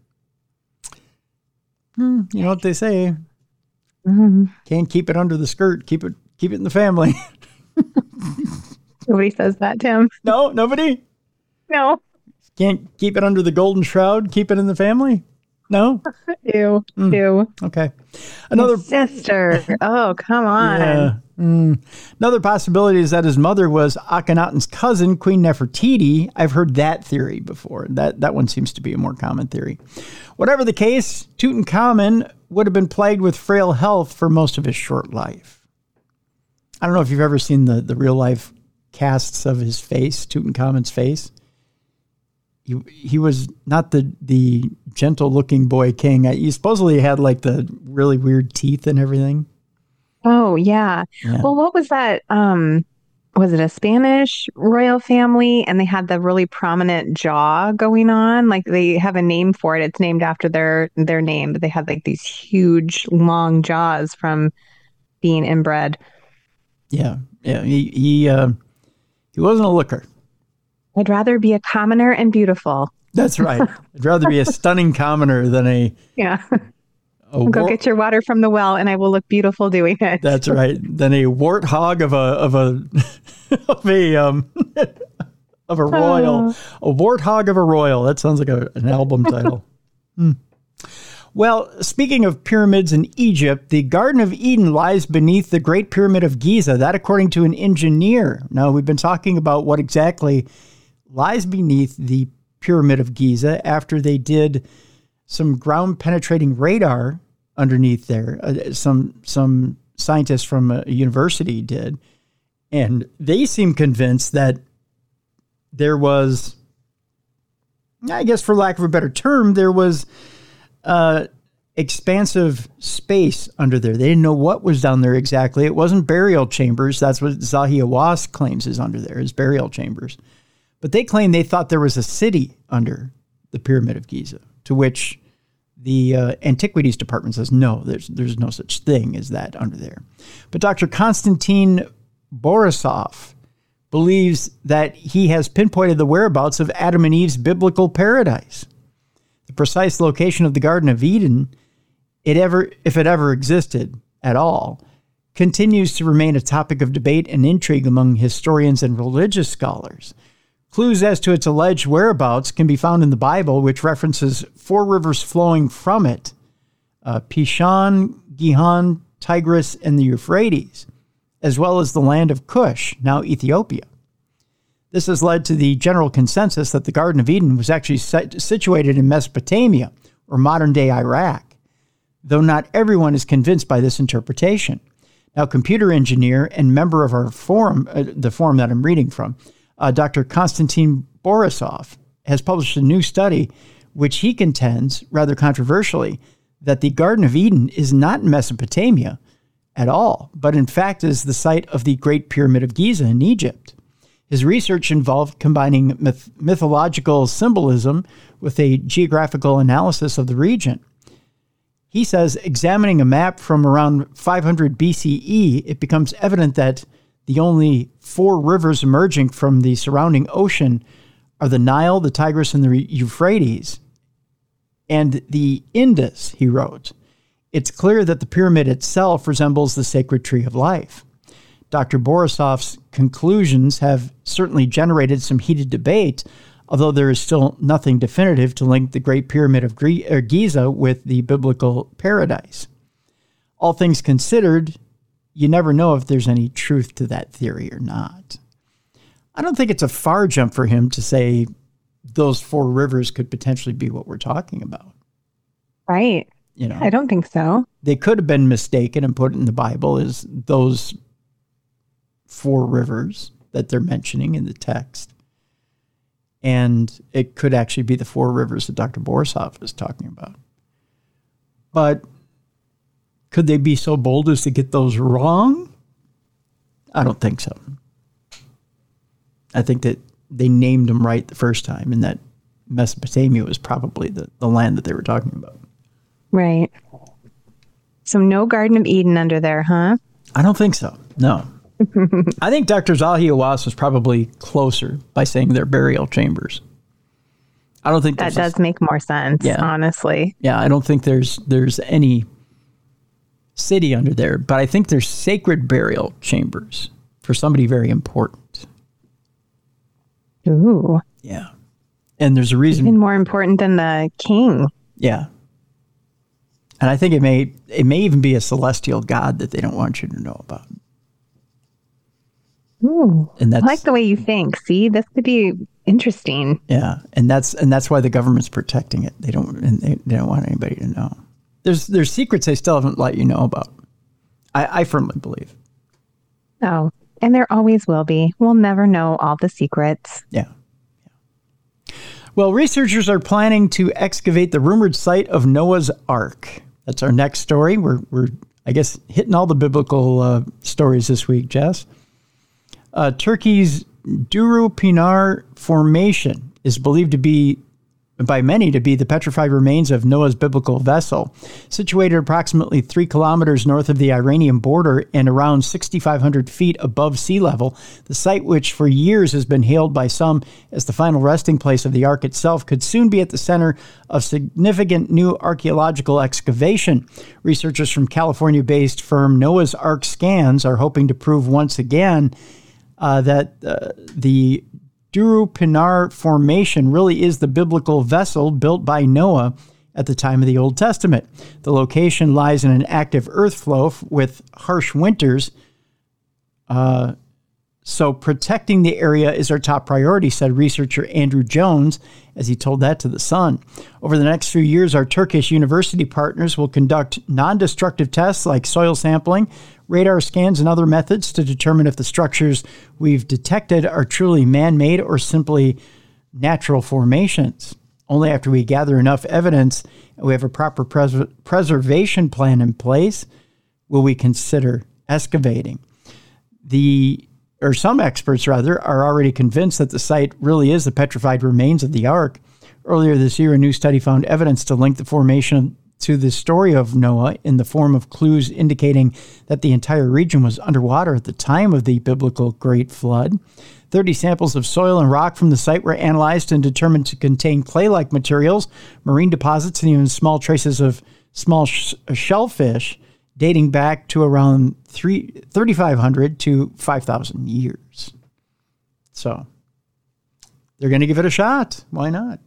Hmm, you know what they say? Mhm. Can't keep it under the skirt. Keep it, keep it in the family. Nobody says that, Tim. No, nobody. No. Can't keep it under the golden shroud. Keep it in the family. No. Ew. Mm. Ew. Okay. Another. Sister. Oh, come on. Yeah. Mm. Another possibility is that his mother was Akhenaten's cousin, Queen Nefertiti. I've heard that theory before. That that one seems to be a more common theory. Whatever the case, Tutankhamun would have been plagued with frail health for most of his short life. I don't know if you've ever seen the, the real life casts of his face, Tutankhamun's face. He, he was not the, the gentle looking boy king. He supposedly had like the really weird teeth and everything. Oh, yeah. yeah. Well, what was that? Um, was it a Spanish royal family? And they had the really prominent jaw going on. Like they have a name for it. It's named after their, their name, but they had like these huge long jaws from being inbred. Yeah. Yeah. He, he, uh, he wasn't a looker. I'd rather be a commoner and beautiful. That's right. I'd rather be a stunning commoner than a... Yeah. A war- Go get your water from the well and I will look beautiful doing it. That's right. Than a warthog of a... of a... of a... um of a royal. Oh. A warthog of a royal. That sounds like a, an album title. hmm. Well, speaking of pyramids in Egypt, the Garden of Eden lies beneath the Great Pyramid of Giza. That according to an engineer. Now, we've been talking about what exactly lies beneath the Pyramid of Giza after they did some ground-penetrating radar underneath there. Uh, some some scientists from a university did. And they seem convinced that there was, I guess for lack of a better term, there was uh, expansive space under there. They didn't know what was down there exactly. It wasn't burial chambers. That's what Zahi Hawass claims is under there, is burial chambers. But they claim they thought there was a city under the Pyramid of Giza, to which the uh, Antiquities Department says, no, there's there's no such thing as that under there. But Doctor Konstantin Borisov believes that he has pinpointed the whereabouts of Adam and Eve's biblical paradise. The precise location of the Garden of Eden, it ever, if it ever existed at all, continues to remain a topic of debate and intrigue among historians and religious scholars. Clues as to its alleged whereabouts can be found in the Bible, which references four rivers flowing from it, uh, Pishon, Gihon, Tigris, and the Euphrates, as well as the land of Cush, now Ethiopia. This has led to the general consensus that the Garden of Eden was actually sit- situated in Mesopotamia, or modern-day Iraq, though not everyone is convinced by this interpretation. Now, computer engineer and member of our forum, uh, the forum that I'm reading from, Uh, Doctor Konstantin Borisov has published a new study which he contends, rather controversially, that the Garden of Eden is not in Mesopotamia at all, but in fact is the site of the Great Pyramid of Giza in Egypt. His research involved combining myth- mythological symbolism with a geographical analysis of the region. He says, examining a map from around five hundred B C E, it becomes evident that the only four rivers emerging from the surrounding ocean are the Nile, the Tigris, and the Euphrates, and the Indus, he wrote. It's clear that the pyramid itself resembles the sacred tree of life. Doctor Borisov's conclusions have certainly generated some heated debate, although there is still nothing definitive to link the Great Pyramid of Giza with the biblical paradise. All things considered, you never know if there's any truth to that theory or not. I don't think it's a far jump for him to say those four rivers could potentially be what we're talking about. Right. You know, I don't think so. They could have been mistaken and put in the Bible as those four rivers that they're mentioning in the text. And it could actually be the four rivers that Doctor Borisov is talking about. But could they be so bold as to get those wrong? I don't think so. I think that they named them right the first time, and that Mesopotamia was probably the, the land that they were talking about. Right. So no Garden of Eden under there, huh? I don't think so. No. I think Doctor Zahi Hawass was probably closer by saying they're burial chambers. I don't think that does a, make more sense, yeah. honestly. Yeah, I don't think there's there's any city under there, but I think they're sacred burial chambers for somebody very important. Ooh. Yeah. And there's a reason. Even more important than the king. Yeah. And I think it may it may even be a celestial god that they don't want you to know about. Ooh. And that's, I like the way you think. See, this could be interesting. Yeah. And that's and that's why the government's protecting it. They don't and they, they don't want anybody to know. There's there's secrets they still haven't let you know about. I, I firmly believe. Oh, and there always will be. We'll never know all the secrets. Yeah. Well, researchers are planning to excavate the rumored site of Noah's Ark. That's our next story. We're, we're I guess, hitting all the biblical uh, stories this week, Jess. Uh, Turkey's Duru Pinar Formation is believed to be, by many, to be the petrified remains of Noah's biblical vessel, situated approximately three kilometers north of the Iranian border and around six thousand five hundred feet above sea level. The site, which for years has been hailed by some as the final resting place of the Ark itself, could soon be at the center of significant new archaeological excavation. Researchers from California-based firm Noah's Ark Scans are hoping to prove once again uh, that uh, the Duru Pinar Formation really is the biblical vessel built by Noah at the time of the Old Testament. The location lies in an active earth flow with harsh winters, uh, so protecting the area is our top priority, said researcher Andrew Jones, as he told that to The Sun. Over the next few years, our Turkish university partners will conduct non-destructive tests like soil sampling, radar scans, and other methods to determine if the structures we've detected are truly man-made or simply natural formations. Only after we gather enough evidence and we have a proper pres- preservation plan in place will we consider excavating. The or some experts, rather, are already convinced that the site really is the petrified remains of the Ark. Earlier this year, a new study found evidence to link the formation to the story of Noah in the form of clues indicating that the entire region was underwater at the time of the biblical Great Flood. thirty samples of soil and rock from the site were analyzed and determined to contain clay-like materials, marine deposits, and even small traces of small sh- shellfish dating back to around thirty-five hundred to five thousand years. So they're going to give it a shot. Why not?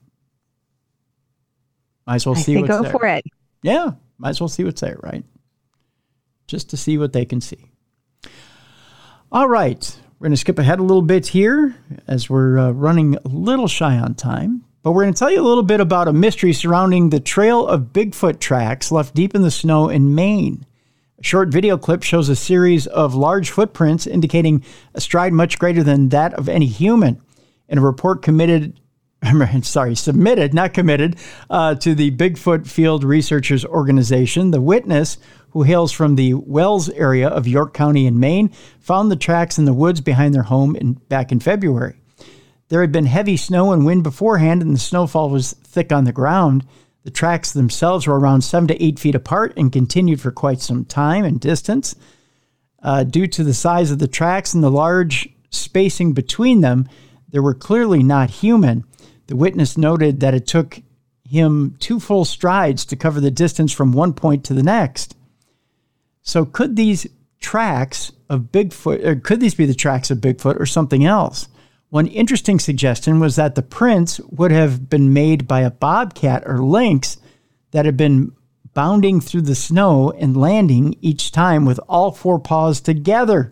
Might as well I see say what's go there. for it. Yeah, might as well see what's there, right? Just to see what they can see. All right, we're going to skip ahead a little bit here as we're uh, running a little shy on time. But we're going to tell you a little bit about a mystery surrounding the trail of Bigfoot tracks left deep in the snow in Maine. A short video clip shows a series of large footprints indicating a stride much greater than that of any human. In a report committed, sorry, submitted, not committed, uh, to the Bigfoot Field Researchers Organization, the witness, who hails from the Wells area of York County in Maine, found the tracks in the woods behind their home in, back in February. There had been heavy snow and wind beforehand, and the snowfall was thick on the ground. The tracks themselves were around seven to eight feet apart and continued for quite some time and distance. Uh, due to the size of the tracks and the large spacing between them, they were clearly not human. The witness noted that it took him two full strides to cover the distance from one point to the next. So could these tracks of Bigfoot, or could these be the tracks of Bigfoot or something else? One interesting suggestion was that the prints would have been made by a bobcat or lynx that had been bounding through the snow and landing each time with all four paws together.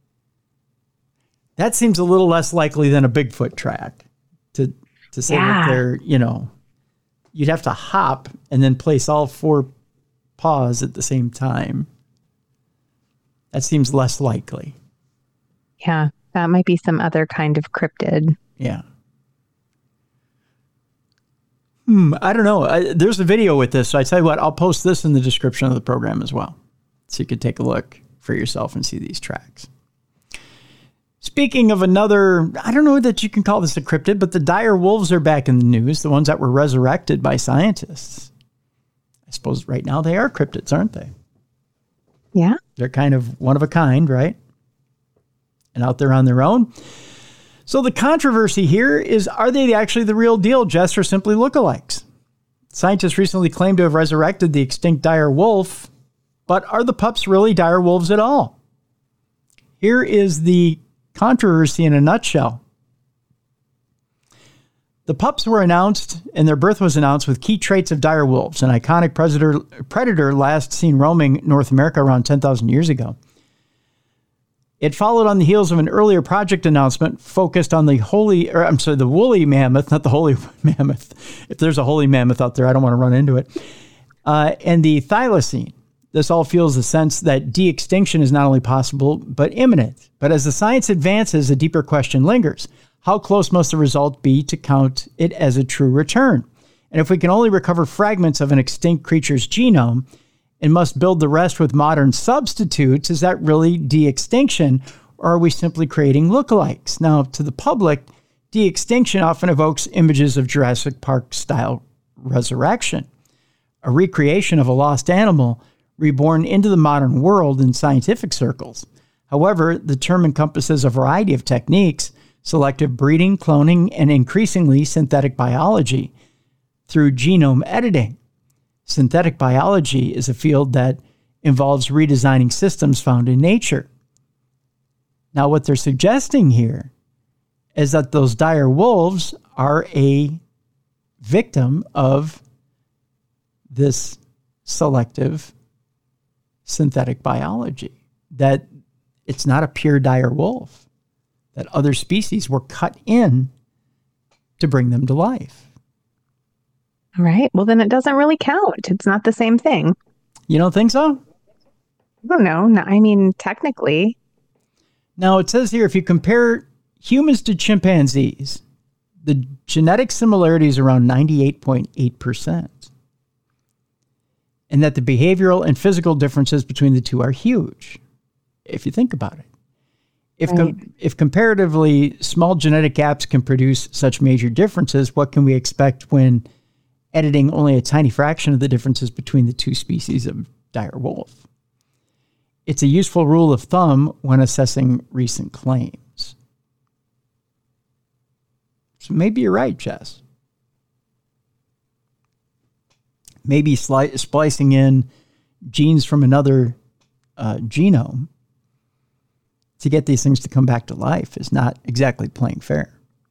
That seems a little less likely than a Bigfoot track to to say Yeah. that they're, you know, you'd have to hop and then place all four paws at the same time. That seems less likely. Yeah, that might be some other kind of cryptid. Yeah. Hmm, I don't know. I, there's a video with this. So I tell you what, I'll post this in the description of the program as well. So you can take a look for yourself and see these tracks. Speaking of another, I don't know that you can call this a cryptid, but the dire wolves are back in the news, the ones that were resurrected by scientists. I suppose right now they are cryptids, aren't they? Yeah. They're kind of one of a kind, right? And out there on their own. So the controversy here is, are they actually the real deal, Jess, or simply lookalikes? Scientists recently claimed to have resurrected the extinct dire wolf, but are the pups really dire wolves at all? Here is the controversy in a nutshell. The pups were announced, and their birth was announced with key traits of dire wolves, an iconic predator, predator last seen roaming North America around ten thousand years ago. It followed on the heels of an earlier project announcement focused on the holy, or I'm sorry, the woolly mammoth, not the holy mammoth. If there's a holy mammoth out there, I don't want to run into it. Uh, and the thylacine. This all fuels the sense that de-extinction is not only possible, but imminent. But as the science advances, a deeper question lingers. How close must the result be to count it as a true return? And if we can only recover fragments of an extinct creature's genome and must build the rest with modern substitutes, is that really de-extinction, or are we simply creating lookalikes? Now, to the public, de-extinction often evokes images of Jurassic Park-style resurrection, a recreation of a lost animal reborn into the modern world in scientific circles. However, the term encompasses a variety of techniques, selective breeding, cloning, and increasingly synthetic biology through genome editing. Synthetic biology is a field that involves redesigning systems found in nature. Now, what they're suggesting here is that those dire wolves are a victim of this selective synthetic biology, that it's not a pure dire wolf, that other species were cut in to bring them to life. All right. Well, then it doesn't really count. It's not the same thing. You don't think so? I don't know. No, I mean, technically. Now, it says here, if you compare humans to chimpanzees, the genetic similarity is around ninety-eight point eight percent. And that the behavioral and physical differences between the two are huge, if you think about it. If, right. com- if comparatively small genetic gaps can produce such major differences, what can we expect when editing only a tiny fraction of the differences between the two species of dire wolf? It's a useful rule of thumb when assessing recent claims. So maybe you're right, Jess. Maybe sli- splicing in genes from another uh, genome to get these things to come back to life is not exactly playing fair.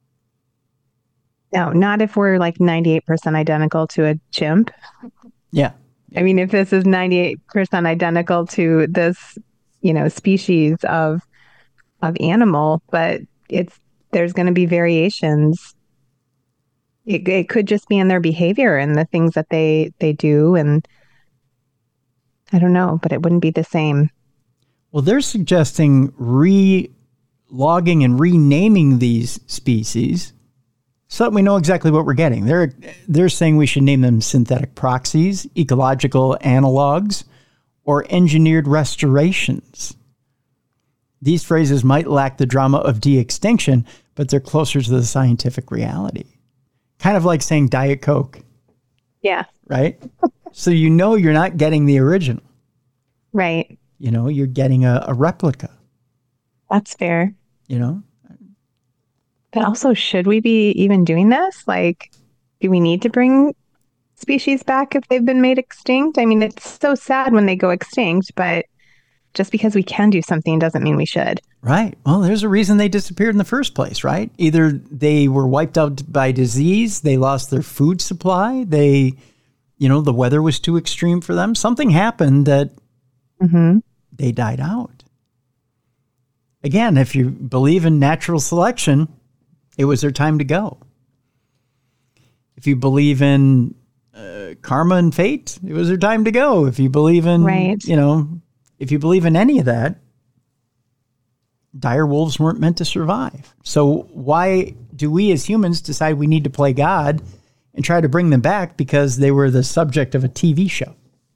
No, not if we're like ninety-eight percent identical to a chimp. Yeah. I mean, if this is ninety-eight percent identical to this, you know, species of of animal, but it's there's going to be variations. It, it could just be in their behavior and the things that they, they do. And I don't know, but it wouldn't be the same. Well, they're suggesting re-logging and renaming these species so that we know exactly what we're getting. They're, they're saying we should name them synthetic proxies, ecological analogs, or engineered restorations. These phrases might lack the drama of de-extinction, but they're closer to the scientific reality. Kind of like saying Diet Coke. Yeah. Right? So you know you're not getting the original. Right. You know, you're getting a, a replica. That's fair. You know? But also, should we be even doing this? Like, do we need to bring species back if they've been made extinct? I mean, it's so sad when they go extinct, but just because we can do something doesn't mean we should. Right. Well, there's a reason they disappeared in the first place, right? Either they were wiped out by disease, they lost their food supply, they, you know, the weather was too extreme for them. Something happened that mm-hmm. they died out. Again, if you believe in natural selection, it was their time to go. If you believe in uh, karma and fate, it was their time to go. If you believe in, right. you know, if you believe in any of that, dire wolves weren't meant to survive. So why do we as humans decide we need to play God and try to bring them back because they were the subject of a T V show?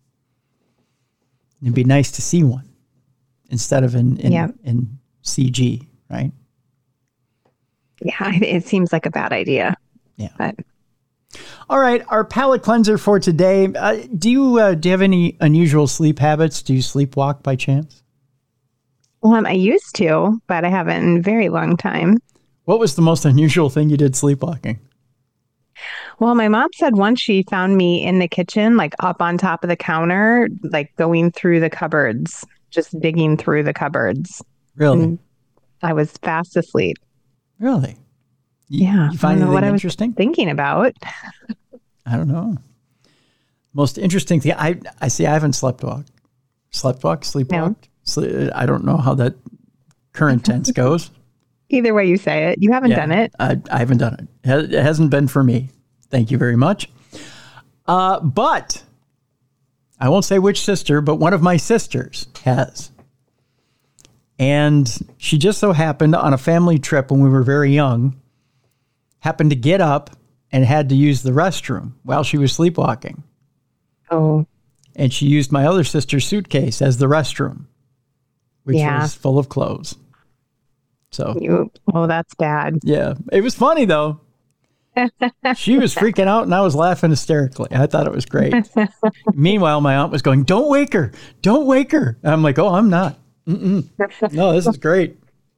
It'd be nice to see one instead of in, in, yeah. in C G, right? Yeah, it seems like a bad idea. Yeah. But. All right, our palate cleanser for today. Uh, do you uh, do you have any unusual sleep habits? Do you sleepwalk by chance? Um, I used to, but I haven't in a very long time. What was the most unusual thing you did sleepwalking? Well, my mom said once she found me in the kitchen, like up on top of the counter, like going through the cupboards, just digging through the cupboards. Really? And I was fast asleep. Really? You, yeah. You find I don't know what interesting? I was thinking about. I don't know. Most interesting thing. I I see. I haven't slept walk, slept walk, sleepwalked. No. Sleep, I don't know how that current tense goes. Either way you say it, you haven't yeah, done it. I, I haven't done it. It hasn't been for me. Thank you very much. Uh, but I won't say which sister, but one of my sisters has. And she just so happened on a family trip when we were very young, happened to get up and had to use the restroom while she was sleepwalking. Oh. And she used my other sister's suitcase as the restroom, which yeah. was full of clothes. So, you, oh, that's bad. Yeah. It was funny, though. She was freaking out and I was laughing hysterically. I thought it was great. Meanwhile, my aunt was going, don't wake her. Don't wake her. And I'm like, oh, I'm not. Mm-mm. No, this is great.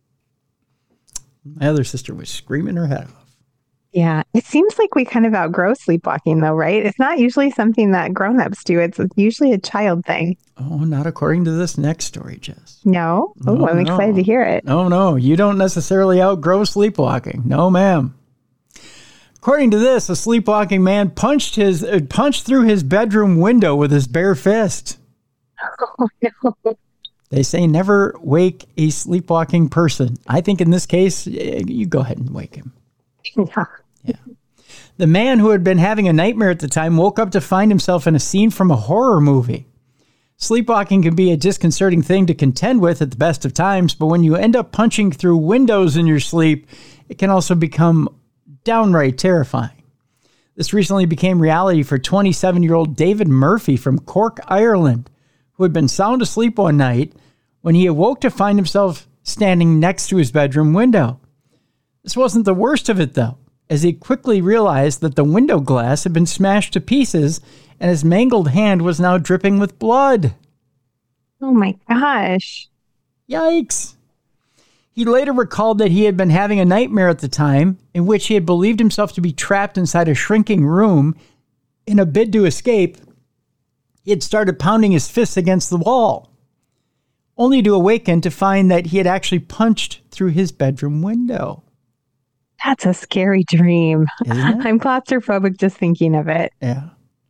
My other sister was screaming her head off. Yeah. It seems like we kind of outgrow sleepwalking, though, right? It's not usually something that grown-ups do. It's usually a child thing. Oh, not according to this next story, Jess. No? Oh, no, I'm no. excited to hear it. Oh, no. You don't necessarily outgrow sleepwalking. No, ma'am. According to this, a sleepwalking man punched his uh, punched through his bedroom window with his bare fist. Oh, no. They say never wake a sleepwalking person. I think in this case, you go ahead and wake him. Yeah. Yeah. The man, who had been having a nightmare at the time, woke up to find himself in a scene from a horror movie. Sleepwalking can be a disconcerting thing to contend with at the best of times, but when you end up punching through windows in your sleep, it can also become downright terrifying. This recently became reality for twenty-seven-year-old David Murphy from Cork, Ireland, who had been sound asleep one night when he awoke to find himself standing next to his bedroom window. This wasn't the worst of it, though, as he quickly realized that the window glass had been smashed to pieces and his mangled hand was now dripping with blood. Oh my gosh. Yikes. He later recalled that he had been having a nightmare at the time in which he had believed himself to be trapped inside a shrinking room. In a bid to escape, he had started pounding his fists against the wall, only to awaken to find that he had actually punched through his bedroom window. That's a scary dream. Isn't it? I'm claustrophobic just thinking of it. Yeah.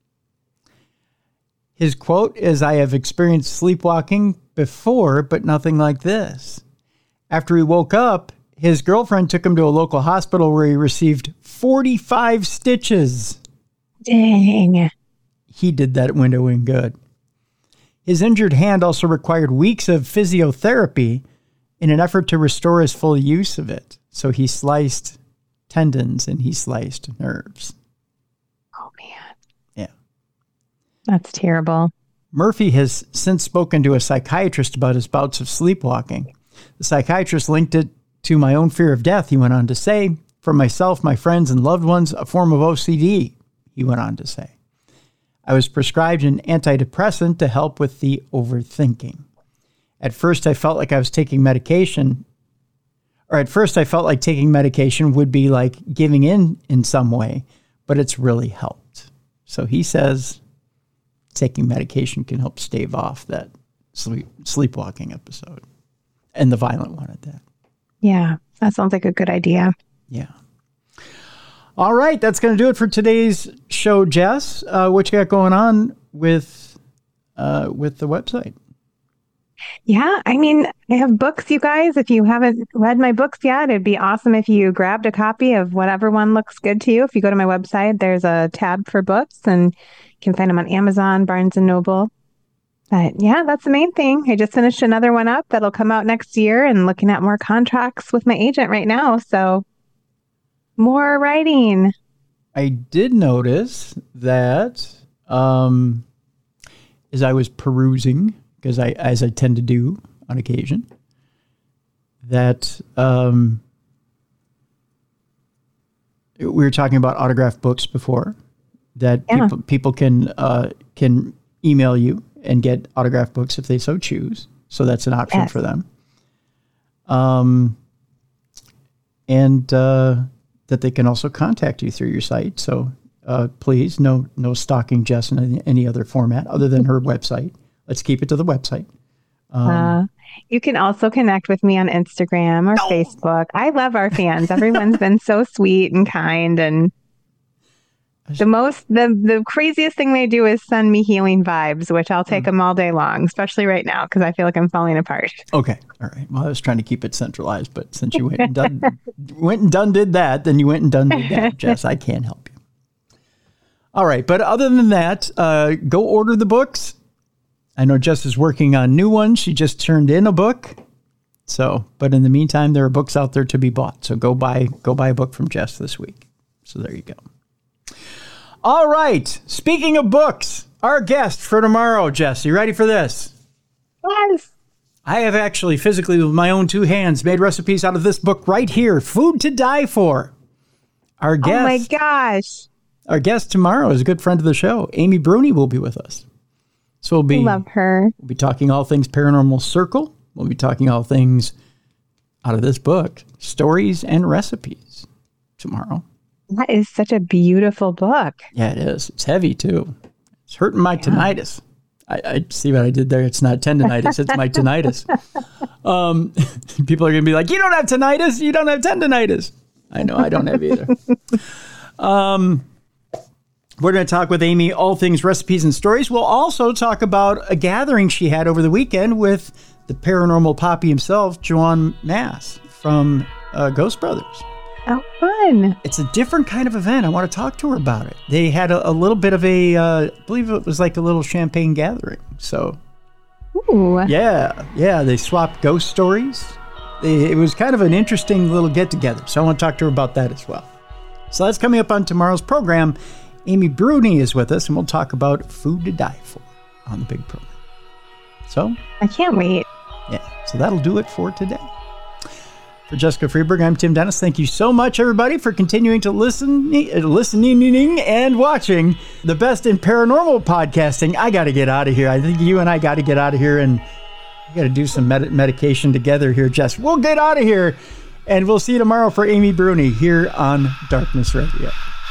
His quote is, I have experienced sleepwalking before, but nothing like this. After he woke up, his girlfriend took him to a local hospital where he received forty-five stitches. Dang. He did that window in good. His injured hand also required weeks of physiotherapy in an effort to restore his full use of it. So he sliced tendons and he sliced nerves. Oh, man. Yeah. That's terrible. Murphy has since spoken to a psychiatrist about his bouts of sleepwalking. The psychiatrist linked it to my own fear of death, he went on to say. For myself, my friends, and loved ones, a form of O C D, he went on to say. I was prescribed an antidepressant to help with the overthinking. At first, I felt like I was taking medication, or at first I felt like taking medication would be like giving in in some way, but it's really helped. So he says taking medication can help stave off that sleep, sleepwalking episode. And the violent one at that. Yeah, that sounds like a good idea. Yeah. All right, that's going to do it for today's show, Jess. Uh, what you got going on with uh, with the website? Yeah, I mean, I have books, you guys. If you haven't read my books yet, it'd be awesome if you grabbed a copy of whatever one looks good to you. If you go to my website, there's a tab for books, and you can find them on Amazon, Barnes and Noble. But yeah, that's the main thing. I just finished another one up that'll come out next year and looking at more contracts with my agent right now. So more writing. I did notice that um, as I was perusing, because I, as I tend to do on occasion, that um, we were talking about autographed books before, that Yeah. people, people can uh, can email you and get autographed books if they so choose. So that's an option Yes. for them. Um, and uh, that they can also contact you through your site. So uh, please, no no stalking Jess in any, any other format other than her website. Let's keep it to the website. Um, Uh, you can also connect with me on Instagram or Facebook. I love our fans. Everyone's been so sweet and kind, and the most the the craziest thing they do is send me healing vibes, which I'll take them all day long, especially right now because I feel like I'm falling apart. Okay. All right. Well, I was trying to keep it centralized, but since you went and done, went and done did that, then you went and done did that, Jess. I can't help you. All right. But other than that, uh, go order the books. I know Jess is working on new ones. She just turned in a book. So, but in the meantime, there are books out there to be bought. So go buy, go buy a book from Jess this week. So there you go. All right. Speaking of books, our guest for tomorrow, Jess, you ready for this? Yes. I have actually physically with my own two hands made recipes out of this book right here, Food to Die For. Our guest, oh my gosh. Our guest tomorrow is a good friend of the show. Amy Bruni will be with us. So we'll be, love her. We'll be talking all things Paranormal Circle. We'll be talking all things out of this book, stories and recipes tomorrow. That is such a beautiful book. Yeah, it is. It's heavy too. It's hurting my yeah. tinnitus. I, I see what I did there. It's not tendonitis. It's my tinnitus. Um, people are going to be like, you don't have tinnitus. You don't have tendonitis. I know I don't have either. um, we're going to talk with Amy all things recipes and stories. We'll also talk about a gathering she had over the weekend with the paranormal poppy himself, Joan Mass from uh, Ghost Brothers. Oh, fun. It's a different kind of event. I want to talk to her about it. They had a, a little bit of a, uh, I believe it was like a little champagne gathering. So, Ooh. yeah, yeah, they swapped ghost stories. They, it was kind of an interesting little get-together. So I want to talk to her about that as well. So that's coming up on tomorrow's program. Amy Bruni is with us, and we'll talk about Food to Die For on the big program. So I can't wait. Yeah, so that'll do it for today. For Jessica Freeberg, I'm Tim Dennis. Thank you so much, everybody, for continuing to listen, listening and watching the best in paranormal podcasting. I got to get out of here. I think you and I got to get out of here, and we got to do some med- medication together here, Jess. We'll get out of here, and we'll see you tomorrow for Amy Bruni here on Darkness Radio.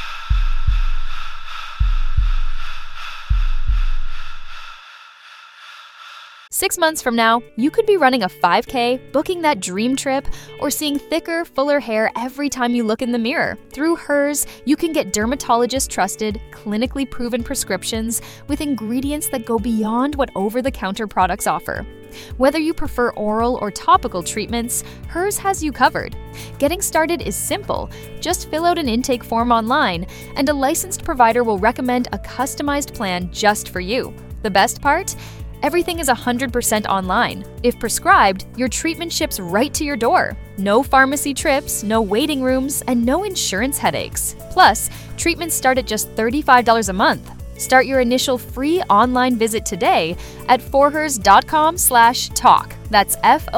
Six months from now, you could be running a five K, booking that dream trip, or seeing thicker, fuller hair every time you look in the mirror. Through Hers, you can get dermatologist-trusted, clinically proven prescriptions with ingredients that go beyond what over-the-counter products offer. Whether you prefer oral or topical treatments, Hers has you covered. Getting started is simple. Just fill out an intake form online, and a licensed provider will recommend a customized plan just for you. The best part? Everything is one hundred percent online. If prescribed, your treatment ships right to your door. No pharmacy trips, no waiting rooms, and no insurance headaches. Plus, treatments start at just thirty-five dollars a month. Start your initial free online visit today at forhers.com slash talk. That's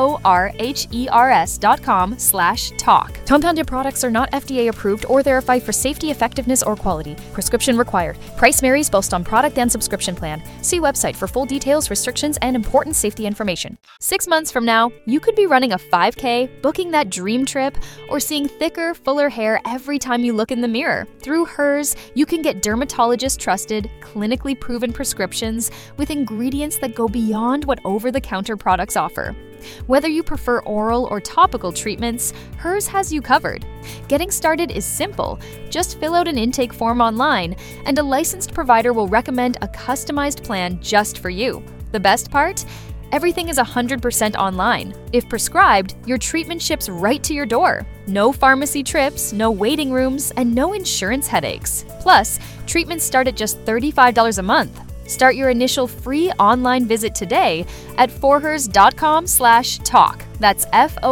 F-O-R-H-E-R-S dot com slash talk. Compounded products are not F D A approved or verified for safety, effectiveness, or quality. Prescription required. Price varies based on product and subscription plan. See website for full details, restrictions, and important safety information. Six months from now, you could be running a five K, booking that dream trip, or seeing thicker, fuller hair every time you look in the mirror. Through Hers, you can get dermatologist-trusted, clinically proven prescriptions with ingredients that go beyond what over-the-counter products offer. Whether you prefer oral or topical treatments, Hers has you covered. Getting started is simple. Just fill out an intake form online, and a licensed provider will recommend a customized plan just for you. The best part? Everything is one hundred percent online. If prescribed, your treatment ships right to your door. No pharmacy trips, no waiting rooms, and no insurance headaches. Plus, treatments start at just thirty-five dollars a month. Start your initial free online visit today at forhers.com slash talk. That's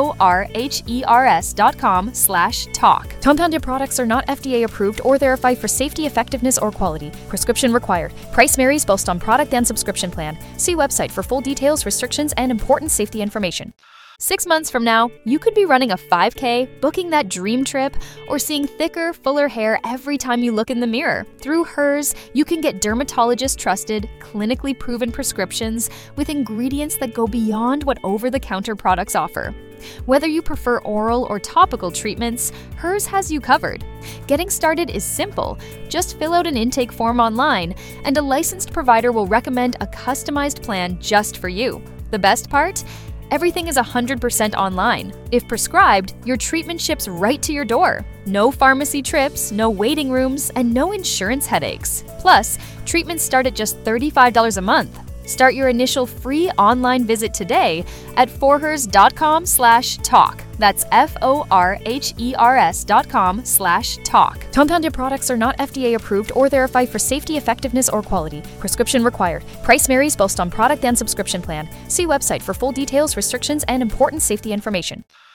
F-O-R-H-E-R-S dot com slash talk. Compounded products are not F D A approved or verified for safety, effectiveness, or quality. Prescription required. Price varies based on product and subscription plan. See website for full details, restrictions, and important safety information. Six months from now, you could be running a five K, booking that dream trip, or seeing thicker, fuller hair every time you look in the mirror. Through Hers, you can get dermatologist-trusted, clinically proven prescriptions with ingredients that go beyond what over-the-counter products offer. Whether you prefer oral or topical treatments, Hers has you covered. Getting started is simple. Just fill out an intake form online, and a licensed provider will recommend a customized plan just for you. The best part? Everything is one hundred percent online. If prescribed, your treatment ships right to your door. No pharmacy trips, no waiting rooms, and no insurance headaches. Plus, treatments start at just thirty-five dollars a month. Start your initial free online visit today at forhers.com slash talk. That's F-O-R-H-E-R-S dot com slash talk. Compounded products are not F D A approved or verified for safety, effectiveness, or quality. Prescription required. Price varies based on product and subscription plan. See website for full details, restrictions, and important safety information.